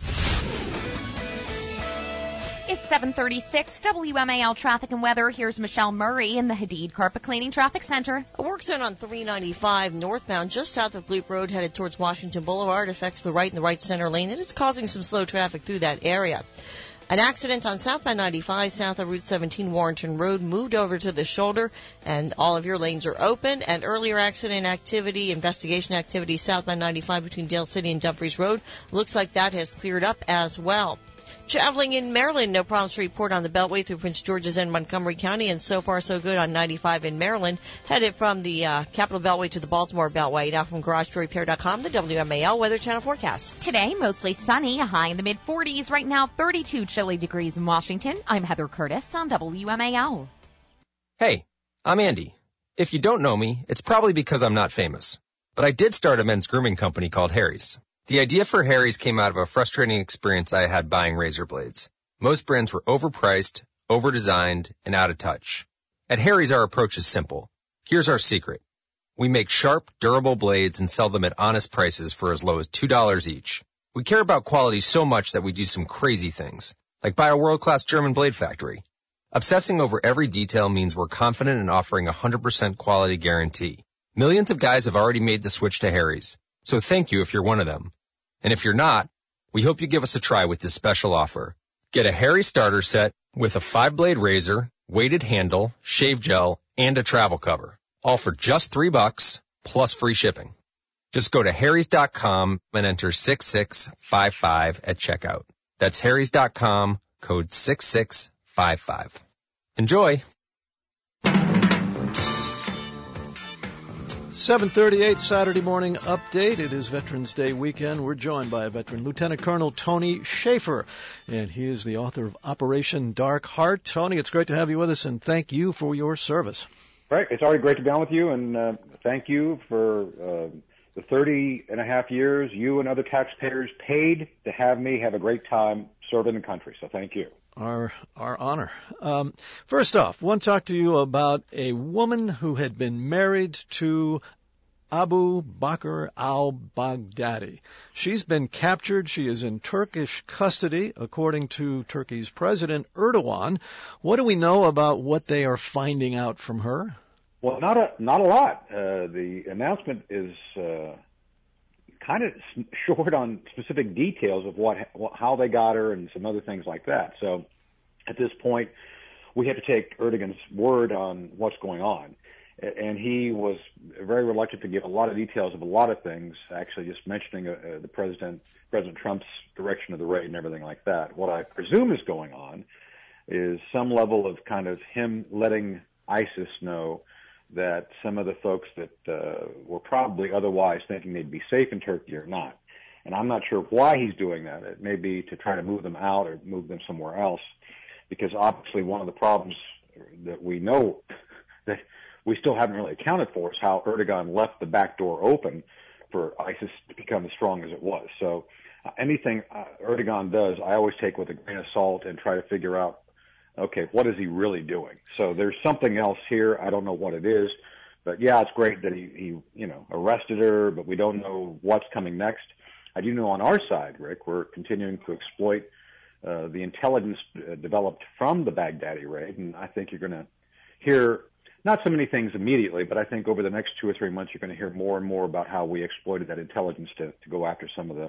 It's seven thirty-six, W M A L traffic and weather. Here's Michelle Murray in the Hadid Carpet Cleaning Traffic Center. A work zone on three ninety-five northbound just south of Loop Road headed towards Washington Boulevard affects the right and the right center lane, and it's causing some slow traffic through that area. An accident on southbound ninety-five south of Route seventeen Warrenton Road moved over to the shoulder, and all of your lanes are open. And earlier accident activity, investigation activity southbound ninety-five between Dale City and Dumfries Road looks like that has cleared up as well. Traveling in Maryland, no problems to report on the Beltway through Prince George's and Montgomery County, and so far so good on ninety-five in Maryland. Headed from the uh, Capital Beltway to the Baltimore Beltway. Now from Garage Door Repair dot com, the W M A L Weather Channel forecast. Today, mostly sunny, a high in the mid forties. Right now, thirty-two chilly degrees in Washington. I'm Heather Curtis on W M A L. Hey, I'm Andy. If you don't know me, it's probably because I'm not famous. But I did start a men's grooming company called Harry's. The idea for Harry's came out of a frustrating experience I had buying razor blades. Most brands were overpriced, overdesigned, and out of touch. At Harry's, our approach is simple. Here's our secret. We make sharp, durable blades and sell them at honest prices for as low as two dollars each. We care about quality so much that we do some crazy things, like buy a world-class German blade factory. Obsessing over every detail means we're confident in offering a one hundred percent quality guarantee. Millions of guys have already made the switch to Harry's. So thank you if you're one of them. And if you're not, we hope you give us a try with this special offer. Get a Harry's starter set with a five-blade razor, weighted handle, shave gel, and a travel cover. All for just three bucks, plus free shipping. Just go to harrys dot com and enter six six five five at checkout. That's harrys dot com, code six six five five. Enjoy! seven thirty-eight Saturday morning update. It is Veterans Day weekend. We're joined by a veteran, Lieutenant Colonel Tony Schaefer, and he is the author of Operation Dark Heart. Tony, it's great to have you with us, and thank you for your service. Right. It's already great to be on with you, and uh, thank you for uh, the thirty and a half years you and other taxpayers paid to have me have a great time serving the country. So thank you. Our our honor. Um, first off, I want to talk to you about a woman who had been married to Abu Bakr al-Baghdadi. She's been captured. She is in Turkish custody, according to Turkey's President Erdogan. What do we know about what they are finding out from her? Well, not a not a lot. Uh, the announcement is uh, kind of short on specific details of what how they got her and some other things like that. So at this point, we have to take Erdogan's word on what's going on. And he was very reluctant to give a lot of details of a lot of things, actually just mentioning uh, the president, President Trump's direction of the raid and everything like that. What I presume is going on is some level of kind of him letting ISIS know that some of the folks that uh, were probably otherwise thinking they'd be safe in Turkey are not. And I'm not sure why he's doing that. It may be to try to move them out or move them somewhere else, because obviously one of the problems that we know that we still haven't really accounted for is how Erdogan left the back door open for ISIS to become as strong as it was. So uh, anything uh, Erdogan does, I always take with a grain of salt and try to figure out, okay, what is he really doing? So there's something else here. I don't know what it is, but yeah, it's great that he, he you know, arrested her, but we don't know what's coming next. I do know on our side, Rick, we're continuing to exploit uh, the intelligence uh, developed from the Baghdadi raid, and I think you're going to hear not so many things immediately, but I think over the next two or three months you're going to hear more and more about how we exploited that intelligence to, to go after some of the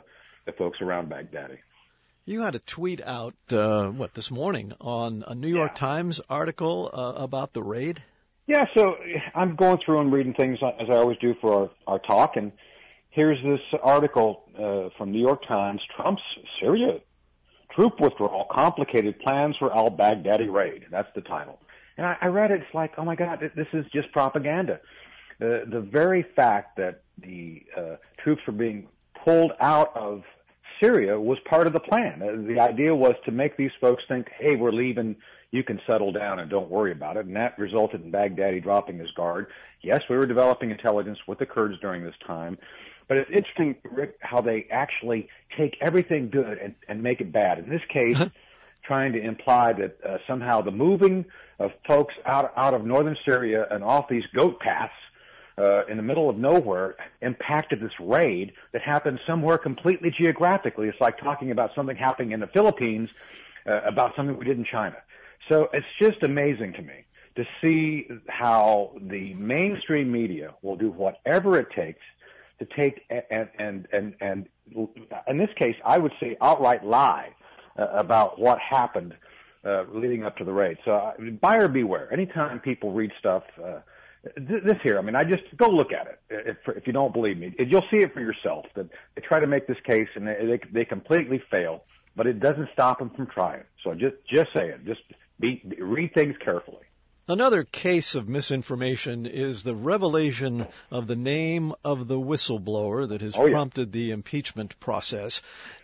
the folks around Baghdadi. You had a tweet out, uh, what, this morning on a New York yeah. Times article uh, about the raid? Yeah, so I'm going through and reading things as I always do for our, our talk, and here's this article uh, from New York Times, Trump's Syria troop withdrawal, complicated plans for al-Baghdadi raid. That's the title. And I, I read it, it's like, oh my God, this is just propaganda. The, the very fact that the uh, troops were being pulled out of Syria was part of the plan. Uh, the idea was to make these folks think, hey, we're leaving, you can settle down and don't worry about it. And that resulted in Baghdadi dropping his guard. Yes, we were developing intelligence with the Kurds during this time. But it's interesting, Rick, how they actually take everything good and, and make it bad. In this case, trying to imply that uh, somehow the moving of folks out, out of northern Syria and off these goat paths Uh, in the middle of nowhere impacted this raid that happened somewhere completely geographically. It's like talking about something happening in the Philippines uh, about something we did in China. So it's just amazing to me to see how the mainstream media will do whatever it takes to take and and and and in this case I would say outright lie uh, about what happened uh, leading up to the raid. So uh, buyer beware. Anytime people read stuff uh, this here, I mean, I just go look at it. If, if you don't believe me, you'll see it for yourself. That they try to make this case and they, they they completely fail, but it doesn't stop them from trying. So just just say it. Just be, read things carefully. Another case of misinformation is the revelation of the name of the whistleblower that has oh, yeah. prompted the impeachment process.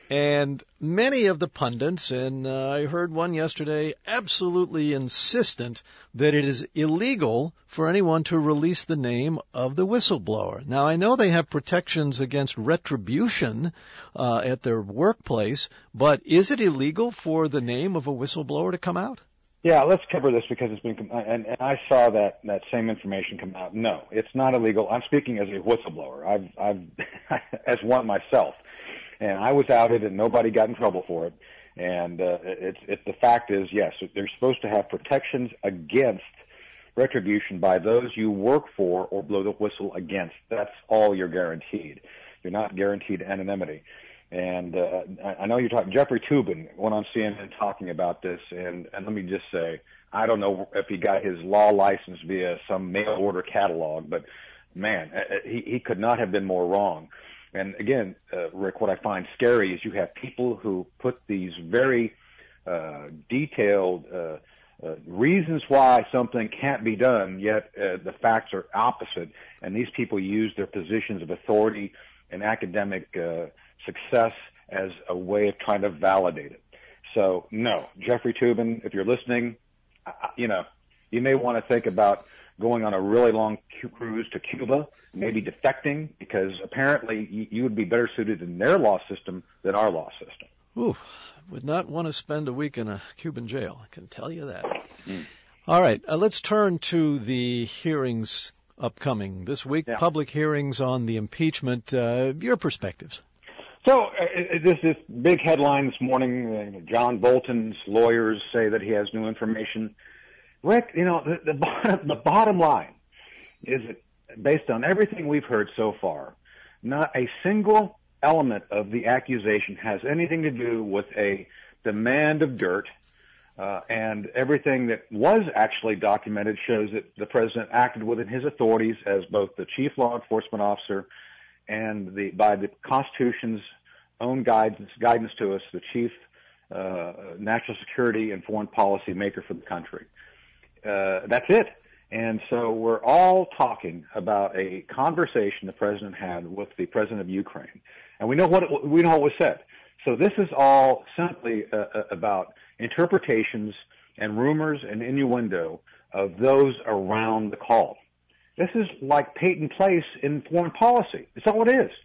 And many of the pundits, and uh, I heard one yesterday, absolutely insistent that it is illegal for anyone to release the name of the whistleblower. Now, I know they have protections against retribution uh, at their workplace, but is it illegal for the name of a whistleblower to come out? Yeah, let's cover this because it's been, and, and I saw that, that same information come out. No, it's not illegal. I'm speaking as a whistleblower. I've, I've, as one myself. And I was outed and nobody got in trouble for it. And, uh, it's, it's, the fact is, yes, they're supposed to have protections against retribution by those you work for or blow the whistle against. That's all you're guaranteed. You're not guaranteed anonymity. And uh, I know you're talking. Jeffrey Toobin went on C N N talking about this, and, and let me just say, I don't know if he got his law license via some mail order catalog, but man, he, he could not have been more wrong. And again, uh, Rick, what I find scary is you have people who put these very uh, detailed uh, uh, reasons why something can't be done, yet uh, the facts are opposite, and these people use their positions of authority and academic uh, success as a way of trying to validate it. So, no, Jeffrey Toobin, if you're listening, you know, you may want to think about going on a really long cruise to Cuba, maybe defecting, because apparently you would be better suited in their law system than our law system. Ooh, would not want to spend a week in a Cuban jail, I can tell you that. Mm. All right, uh, let's turn to the hearings upcoming this week, yeah. Public hearings on the impeachment. Uh, your perspectives. So uh, this this big headline this morning, uh, John Bolton's lawyers say that he has new information. Rick, you know, the, the, bottom, the bottom line is that based on everything we've heard so far, not a single element of the accusation has anything to do with a demand of dirt, uh, and everything that was actually documented shows that the president acted within his authorities as both the chief law enforcement officer and the by the Constitution's own guidance, guidance to us, the chief uh, national security and foreign policy maker for the country. Uh, that's it. And so we're all talking about a conversation the president had with the president of Ukraine, and we know what it, we know what was said. So this is all simply uh, about interpretations and rumors and innuendo of those around the call. This is like Peyton Place in foreign policy. It's all it is.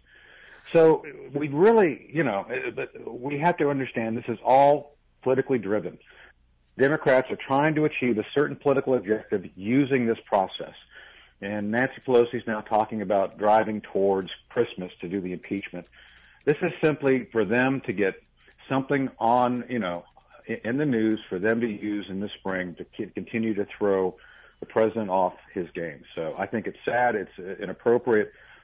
So we really, you know, we have to understand this is all politically driven. Democrats are trying to achieve a certain political objective using this process. And Nancy Pelosi is now talking about driving towards Christmas to do the impeachment. This is simply for them to get something on, you know, in the news for them to use in the spring to continue to throw the president off his game. So I think it's sad. It's inappropriate.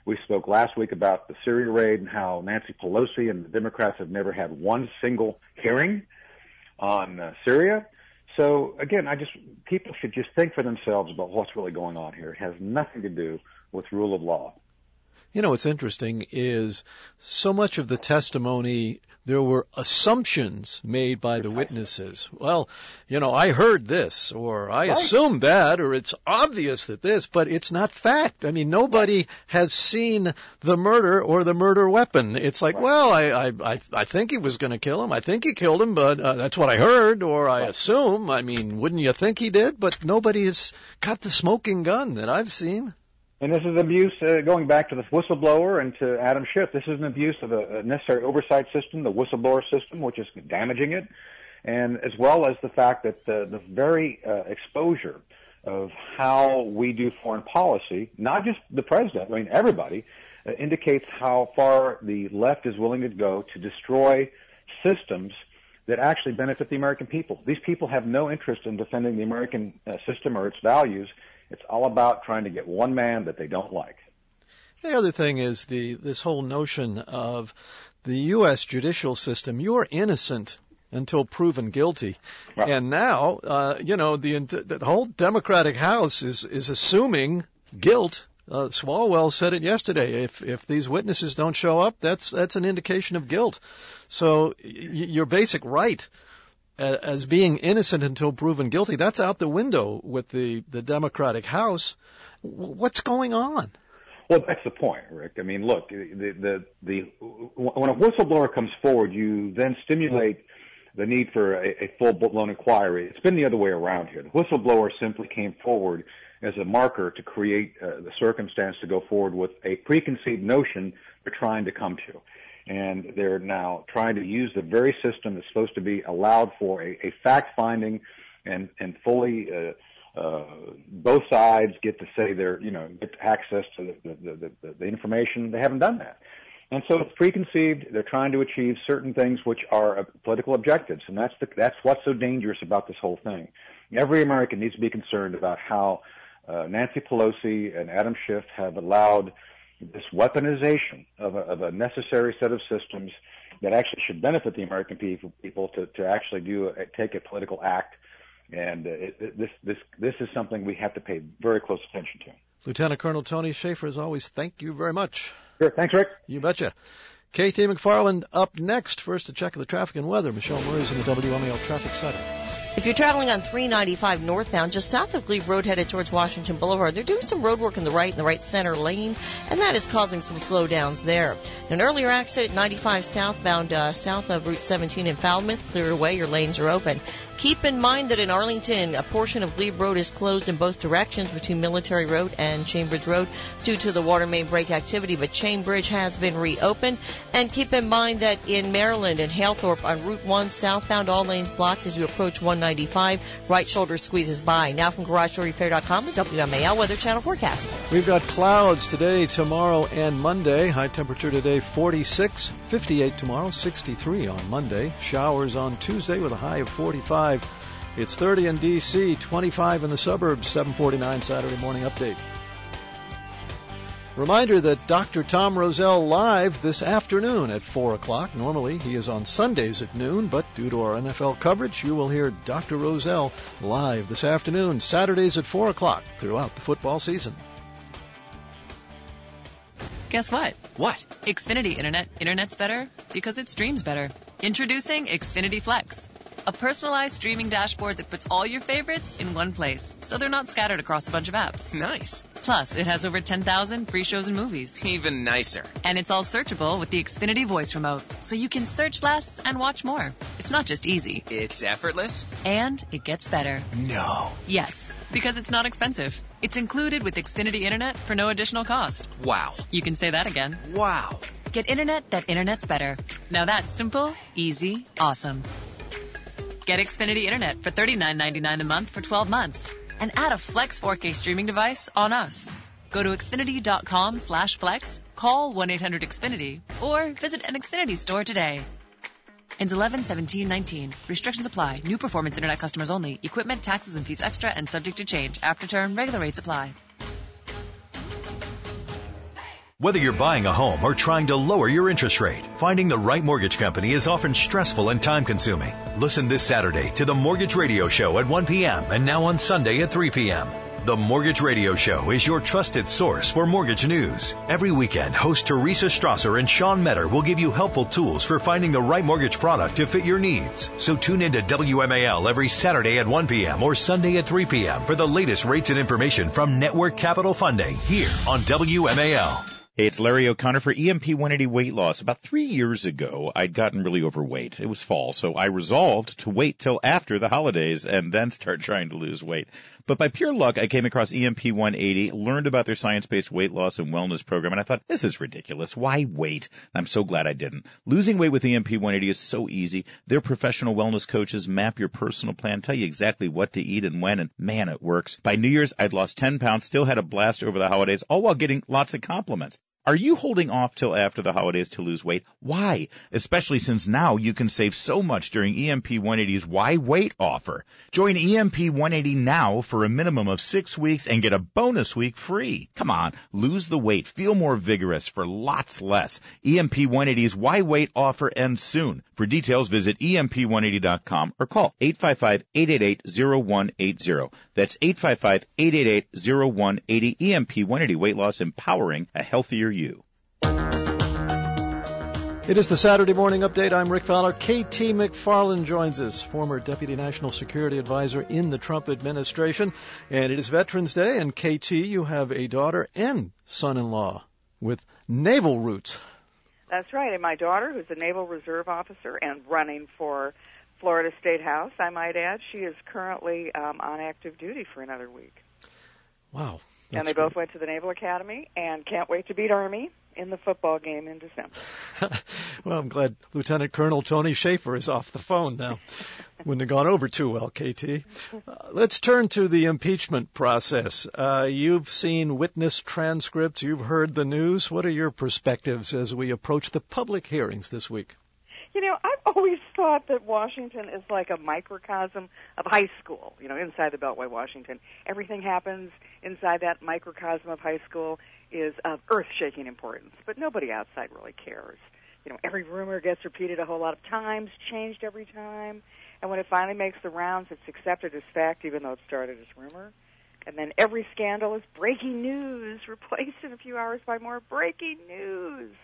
We spoke last week about the Syria raid and how Nancy Pelosi and the Democrats have never had one single hearing on uh, Syria. So, again, I just people should just think for themselves about what's really going on here. It has nothing to do with rule of law. You know, what's interesting is so much of the testimony, there were assumptions made by the witnesses. Well, you know, I heard this, or I Right. assumed that, or it's obvious that this, but it's not fact. I mean, nobody has seen the murder or the murder weapon. It's like, Right. well, I, I, I, I think he was going to kill him. I think he killed him, but uh, that's what I heard, or I assume. I mean, wouldn't you think he did? But nobody has got the smoking gun that I've seen. And this is abuse, uh, going back to the whistleblower and to Adam Schiff. This is an abuse of a, a necessary oversight system, the whistleblower system, which is damaging it, and as well as the fact that the, the very uh, exposure of how we do foreign policy, not just the president, I mean everybody, uh, indicates how far the left is willing to go to destroy systems that actually benefit the American people. These people have no interest in defending the American uh, system or its values. It's all about trying to get one man that they don't like. The other thing is the this whole notion of the U S judicial system. You're innocent until proven guilty, Right. and now uh, you know the the whole Democratic House is is assuming guilt. Uh, Swalwell said it yesterday. If if these witnesses don't show up, that's that's an indication of guilt. So y- your basic right as being innocent until proven guilty, that's out the window with the, the Democratic House. What's going on? Well, that's the point, Rick. I mean, look, the, the, the, when a whistleblower comes forward, you then stimulate the need for a, a full-blown inquiry. It's been the other way around here. The whistleblower simply came forward as a marker to create uh, the circumstance to go forward with a preconceived notion they're trying to come to. And they're now trying to use the very system that's supposed to be allowed for a, a fact-finding and, and fully uh, uh, both sides get to say they're, you know, get access to the, the, the, the information. They haven't done that. And so it's preconceived. They're trying to achieve certain things which are uh, political objectives, and that's the, that's what's so dangerous about this whole thing. Every American needs to be concerned about how uh, Nancy Pelosi and Adam Schiff have allowed this weaponization of a, of a necessary set of systems that actually should benefit the American people, people to, to actually do a, take a political act. And uh, it, it, this, this, this is something we have to pay very close attention to. Lieutenant Colonel Tony Shaffer, as always, thank you very much. Sure. Thanks, Rick. You betcha. K T McFarland up next. First, a check of the traffic and weather. Michelle Murray's in the W M A L Traffic Center. If you're traveling on three ninety-five northbound, just south of Glebe Road headed towards Washington Boulevard, they're doing some road work in the right and the right center lane, and that is causing some slowdowns there. An earlier accident, ninety-five southbound, uh, south of Route seventeen in Falmouth, cleared away, your lanes are open. Keep in mind that in Arlington, a portion of Glebe Road is closed in both directions between Military Road and Chainbridge Road due to the water main break activity, but Chainbridge has been reopened. And keep in mind that in Maryland and Halethorpe on Route one southbound, all lanes blocked as you approach one ninety-five. Right shoulder squeezes by. Now from Garage Door Repair dot com, the W M A L Weather Channel forecast. We've got clouds today, tomorrow, and Monday. High temperature today, forty-six, fifty-eight tomorrow, sixty-three on Monday. Showers on Tuesday with a high of forty-five. It's thirty in D C, twenty-five in the suburbs, seven forty-nine Saturday morning update. Reminder that Doctor Tom Rosell live this afternoon at four o'clock. Normally he is on Sundays at noon, but due to our N F L coverage, you will hear Doctor Rosell live this afternoon, Saturdays at four o'clock throughout the football season. Guess what? What? Xfinity Internet. Internet's better because it streams better. Introducing Xfinity Flex, a personalized streaming dashboard that puts all your favorites in one place, so they're not scattered across a bunch of apps. Nice. Plus, it has over ten thousand free shows and movies. Even nicer. And it's all searchable with the Xfinity Voice Remote, so you can search less and watch more. It's not just easy. It's effortless. And it gets better. No. Yes, because it's not expensive. It's included with Xfinity Internet for no additional cost. Wow. You can say that again. Wow. Get internet that internet's better. Now that's simple, easy, awesome. Get Xfinity Internet for thirty-nine ninety-nine a month for twelve months. And add a Flex four K streaming device on us. Go to Xfinity.com slash Flex, call one eight hundred X Finity, or visit an Xfinity store today. Ends eleven seventeen nineteen. Restrictions apply. New performance internet customers only. Equipment, taxes, and fees extra and subject to change. After term, regular rates apply. Whether you're buying a home or trying to lower your interest rate, finding the right mortgage company is often stressful and time-consuming. Listen this Saturday to the Mortgage Radio Show at one p.m. and now on Sunday at three p.m. The Mortgage Radio Show is your trusted source for mortgage news. Every weekend, host Teresa Strasser and Sean Metter will give you helpful tools for finding the right mortgage product to fit your needs. So tune in to W M A L every Saturday at one p.m. or Sunday at three p.m. for the latest rates and information from Network Capital Funding here on W M A L. Hey, it's Larry O'Connor for E M P one eighty Weight Loss. About three years ago, I'd gotten really overweight. It was fall, so I resolved to wait till after the holidays and then start trying to lose weight. But by pure luck, I came across E M P one eighty, learned about their science-based weight loss and wellness program, and I thought, this is ridiculous. Why wait? I'm so glad I didn't. Losing weight with E M P one eighty is so easy. Their professional wellness coaches map your personal plan, tell you exactly what to eat and when, and man, it works. By New Year's, I'd lost ten pounds, still had a blast over the holidays, all while getting lots of compliments. Are you holding off till after the holidays to lose weight? Why? Especially since now you can save so much during E M P one eighty's Why Wait offer. Join E M P one eighty now for a minimum of six weeks and get a bonus week free. Come on, lose the weight, feel more vigorous for lots less. E M P one eighty's Why Wait offer ends soon. For details, visit E M P one eighty dot com or call eight five five, eight eight eight, zero one eight zero. That's eight five five, eight eight eight, zero one eight zero. E M P one eighty Weight Loss, empowering a healthier you. It is the Saturday Morning Update. I'm Rick Fowler. K T McFarland joins us, former Deputy National Security Advisor in the Trump administration. And it is Veterans Day, and K T, you have a daughter and son-in-law with naval roots. That's right, and my daughter, who's a Naval Reserve officer and running for Florida State House, I might add, she is currently um, on active duty for another week. Wow. And they both went to the Naval Academy and can't wait to beat Army in the football game in December. Well, I'm glad Lieutenant Colonel Tony Schaefer is off the phone now. Wouldn't have gone over too well, K T. Uh, let's turn to the impeachment process. Uh, you've seen witness transcripts. You've heard the news. What are your perspectives as we approach the public hearings this week? You know, I've always thought that Washington is like a microcosm of high school, you know, inside the Beltway, Washington. Everything happens inside that microcosm of high school is of earth-shaking importance, but nobody outside really cares. You know, every rumor gets repeated a whole lot of times, changed every time, and when it finally makes the rounds, it's accepted as fact, even though it started as rumor. And then every scandal is breaking news, replaced in a few hours by more breaking news.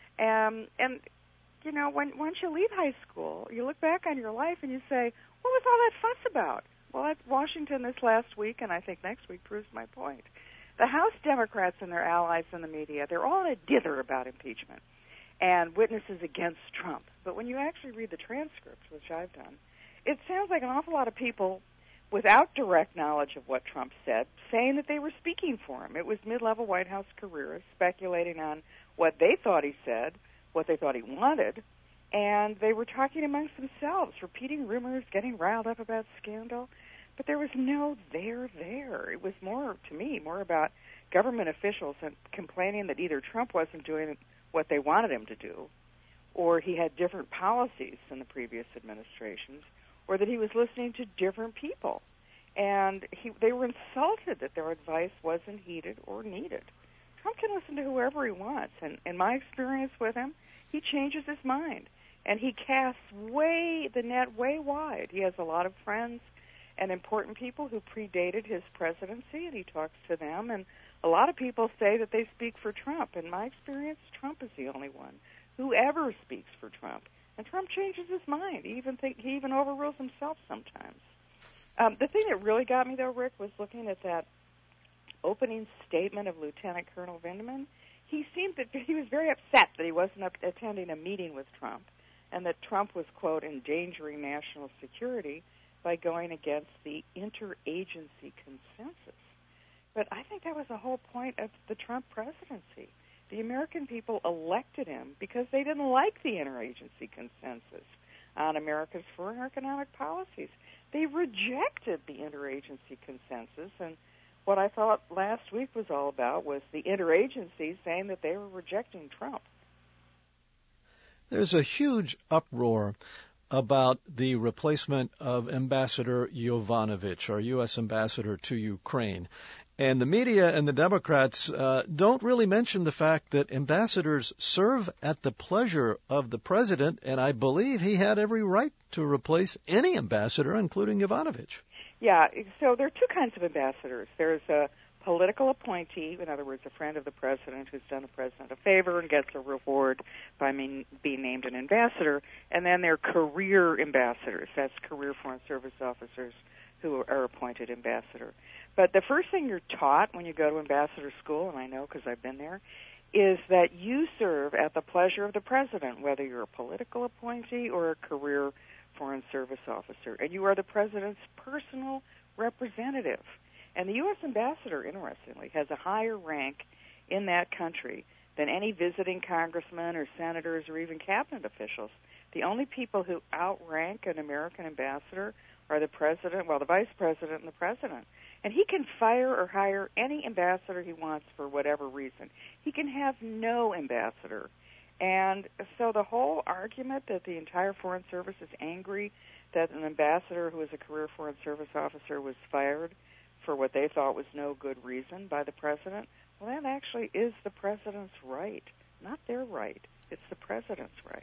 Um, and You know, when once you leave high school, you look back on your life and you say, what was all that fuss about? Well, at Washington this last week, and I think next week proves my point. The House Democrats and their allies in the media, they're all in a dither about impeachment and witnesses against Trump. But when you actually read the transcripts, which I've done, it sounds like an awful lot of people without direct knowledge of what Trump said, saying that they were speaking for him. It was mid-level White House careerists speculating on what they thought he said, what they thought he wanted, and they were talking amongst themselves, repeating rumors, getting riled up about scandal. But there was no there there. It was more, to me, more about government officials and complaining that either Trump wasn't doing what they wanted him to do, or he had different policies than the previous administrations, or that he was listening to different people. And he, they were insulted that their advice wasn't heeded or needed. Trump can listen to whoever he wants, and in my experience with him, he changes his mind, and he casts way the net way wide. He has a lot of friends and important people who predated his presidency, and he talks to them, and a lot of people say that they speak for Trump. In my experience, Trump is the only one who ever speaks for Trump, and Trump changes his mind. He even think he even overrules himself sometimes. Um, the thing that really got me, though, Rick, was looking at that opening statement of Lieutenant Colonel Vindman. He seemed that he was very upset that he wasn't up attending a meeting with Trump, and that Trump was, quote, endangering national security by going against the interagency consensus. But I think that was the whole point of the Trump presidency. The American people elected him because they didn't like the interagency consensus on America's foreign economic policies. They rejected the interagency consensus, and what I thought last week was all about was the interagency saying that they were rejecting Trump. There's a huge uproar about the replacement of Ambassador Yovanovitch, our U S ambassador to Ukraine. And the media and the Democrats uh, don't really mention the fact that ambassadors serve at the pleasure of the president, and I believe he had every right to replace any ambassador, including Yovanovitch. Yeah, so there are two kinds of ambassadors. There's a political appointee, in other words, a friend of the president who's done the president a favor and gets a reward by mean, being named an ambassador, and then there are career ambassadors. That's career foreign service officers who are appointed ambassador. But the first thing you're taught when you go to ambassador school, and I know because I've been there, is that you serve at the pleasure of the president, whether you're a political appointee or a career foreign service officer. And you are the president's personal representative. And the U S ambassador, interestingly, has a higher rank in that country than any visiting congressman or senators or even cabinet officials. The only people who outrank an American ambassador are the president, well, the vice president and the president. And he can fire or hire any ambassador he wants for whatever reason. He can have no ambassador. And so the whole argument that the entire Foreign Service is angry that an ambassador who was a career Foreign Service officer was fired for what they thought was no good reason by the president, well, that actually is the president's right, not their right. It's the president's right.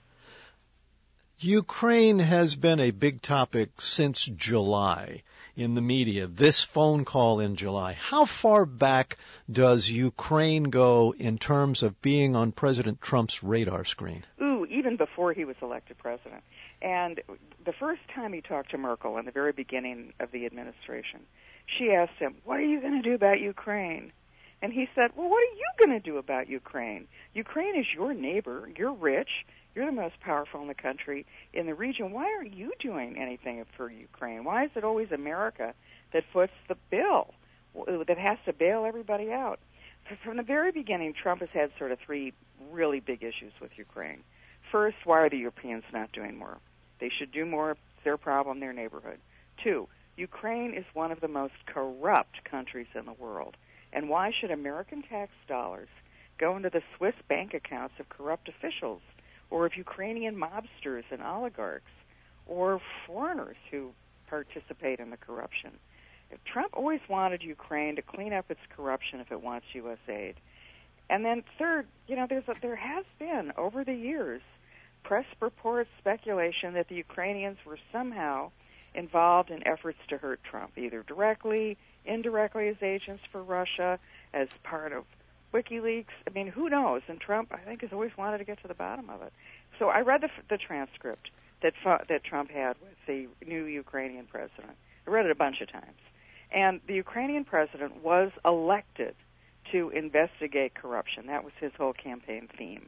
Ukraine has been a big topic since July in the media, this phone call in July. How far back does Ukraine go in terms of being on President Trump's radar screen? Ooh, even before he was elected president. And the first time he talked to Merkel in the very beginning of the administration, she asked him, what are you going to do about Ukraine? And he said, well, what are you going to do about Ukraine? Ukraine is your neighbor. You're rich. You're the most powerful in the country, in the region. Why aren't you doing anything for Ukraine? Why is it always America that foots the bill, that has to bail everybody out? From the very beginning, Trump has had sort of three really big issues with Ukraine. First, why are the Europeans not doing more? They should do more. It's their problem, their neighborhood. Two, Ukraine is one of the most corrupt countries in the world. And why should American tax dollars go into the Swiss bank accounts of corrupt officials, or of Ukrainian mobsters and oligarchs, or foreigners who participate in the corruption? Trump always wanted Ukraine to clean up its corruption if it wants U S aid. And then third, you know, there's a, there has been, over the years, press reports, speculation that the Ukrainians were somehow involved in efforts to hurt Trump, either directly, indirectly as agents for Russia, as part of WikiLeaks. I mean, who knows? And Trump, I think, has always wanted to get to the bottom of it. So I read the, the transcript that that Trump had with the new Ukrainian president. I read it a bunch of times. And the Ukrainian president was elected to investigate corruption. That was his whole campaign theme.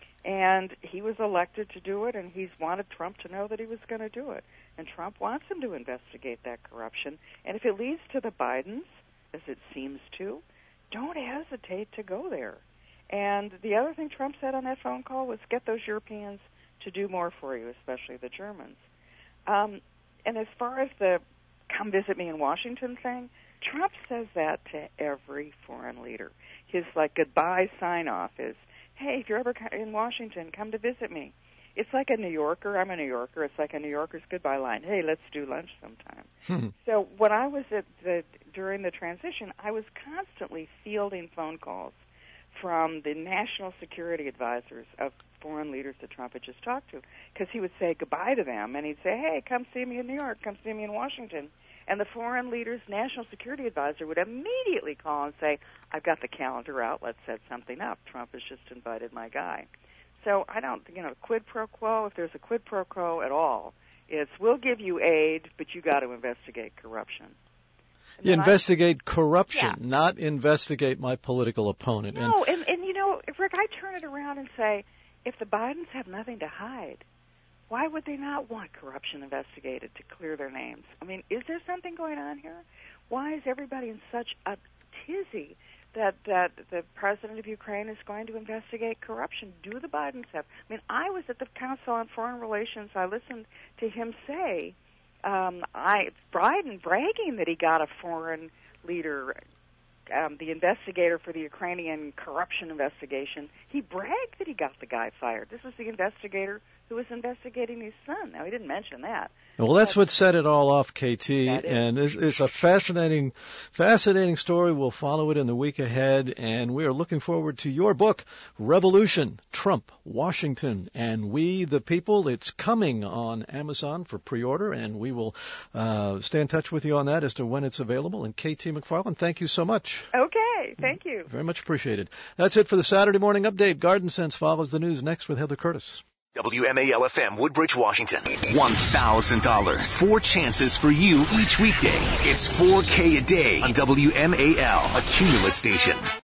And he was elected to do it, and he's wanted Trump to know that he was going to do it. And Trump wants him to investigate that corruption. And if it leads to the Bidens, as it seems to, don't hesitate to go there. And the other thing Trump said on that phone call was get those Europeans to do more for you, especially the Germans. Um, and as far as the come visit me in Washington thing, Trump says that to every foreign leader. His, like, goodbye sign-off is, hey, if you're ever in Washington, come to visit me. It's like a New Yorker. I'm a New Yorker. It's like a New Yorker's goodbye line. Hey, let's do lunch sometime. So when I was at the during the transition, I was constantly fielding phone calls from the national security advisors of foreign leaders that Trump had just talked to, because he would say goodbye to them, and he'd say, hey, come see me in New York, come see me in Washington. And the foreign leader's national security advisor would immediately call and say, I've got the calendar out, let's set something up. Trump has just invited my guy. So I don't, you know, quid pro quo, if there's a quid pro quo at all, it's we'll give you aid, but you got to investigate corruption. You investigate I, corruption, yeah. not investigate my political opponent. No, and, and, and, you know, Rick, I turn it around and say, if the Bidens have nothing to hide, why would they not want corruption investigated to clear their names? I mean, is there something going on here? Why is everybody in such a tizzy that that the president of Ukraine is going to investigate corruption? Do the Bidens have? I mean, I was at the Council on Foreign Relations. I listened to him say, um, I Biden bragging that he got a foreign leader, um, the investigator for the Ukrainian corruption investigation. He bragged that he got the guy fired. This was the investigator who was investigating his son. Now, he didn't mention that. Well, that's what set it all off, K T, and it's, it's a fascinating, fascinating story. We'll follow it in the week ahead, and we are looking forward to your book, Revolution, Trump, Washington, and We the People. It's coming on Amazon for pre-order, and we will uh, stay in touch with you on that as to when it's available. And K T McFarland, thank you so much. Okay, thank you. Very much appreciated. That's it for the Saturday Morning Update. Garden Sense follows the news next with Heather Curtis. W M A L F M, Woodbridge, Washington. one thousand dollars. Four chances for you each weekday. It's four K a day on W M A L, a Cumulus station.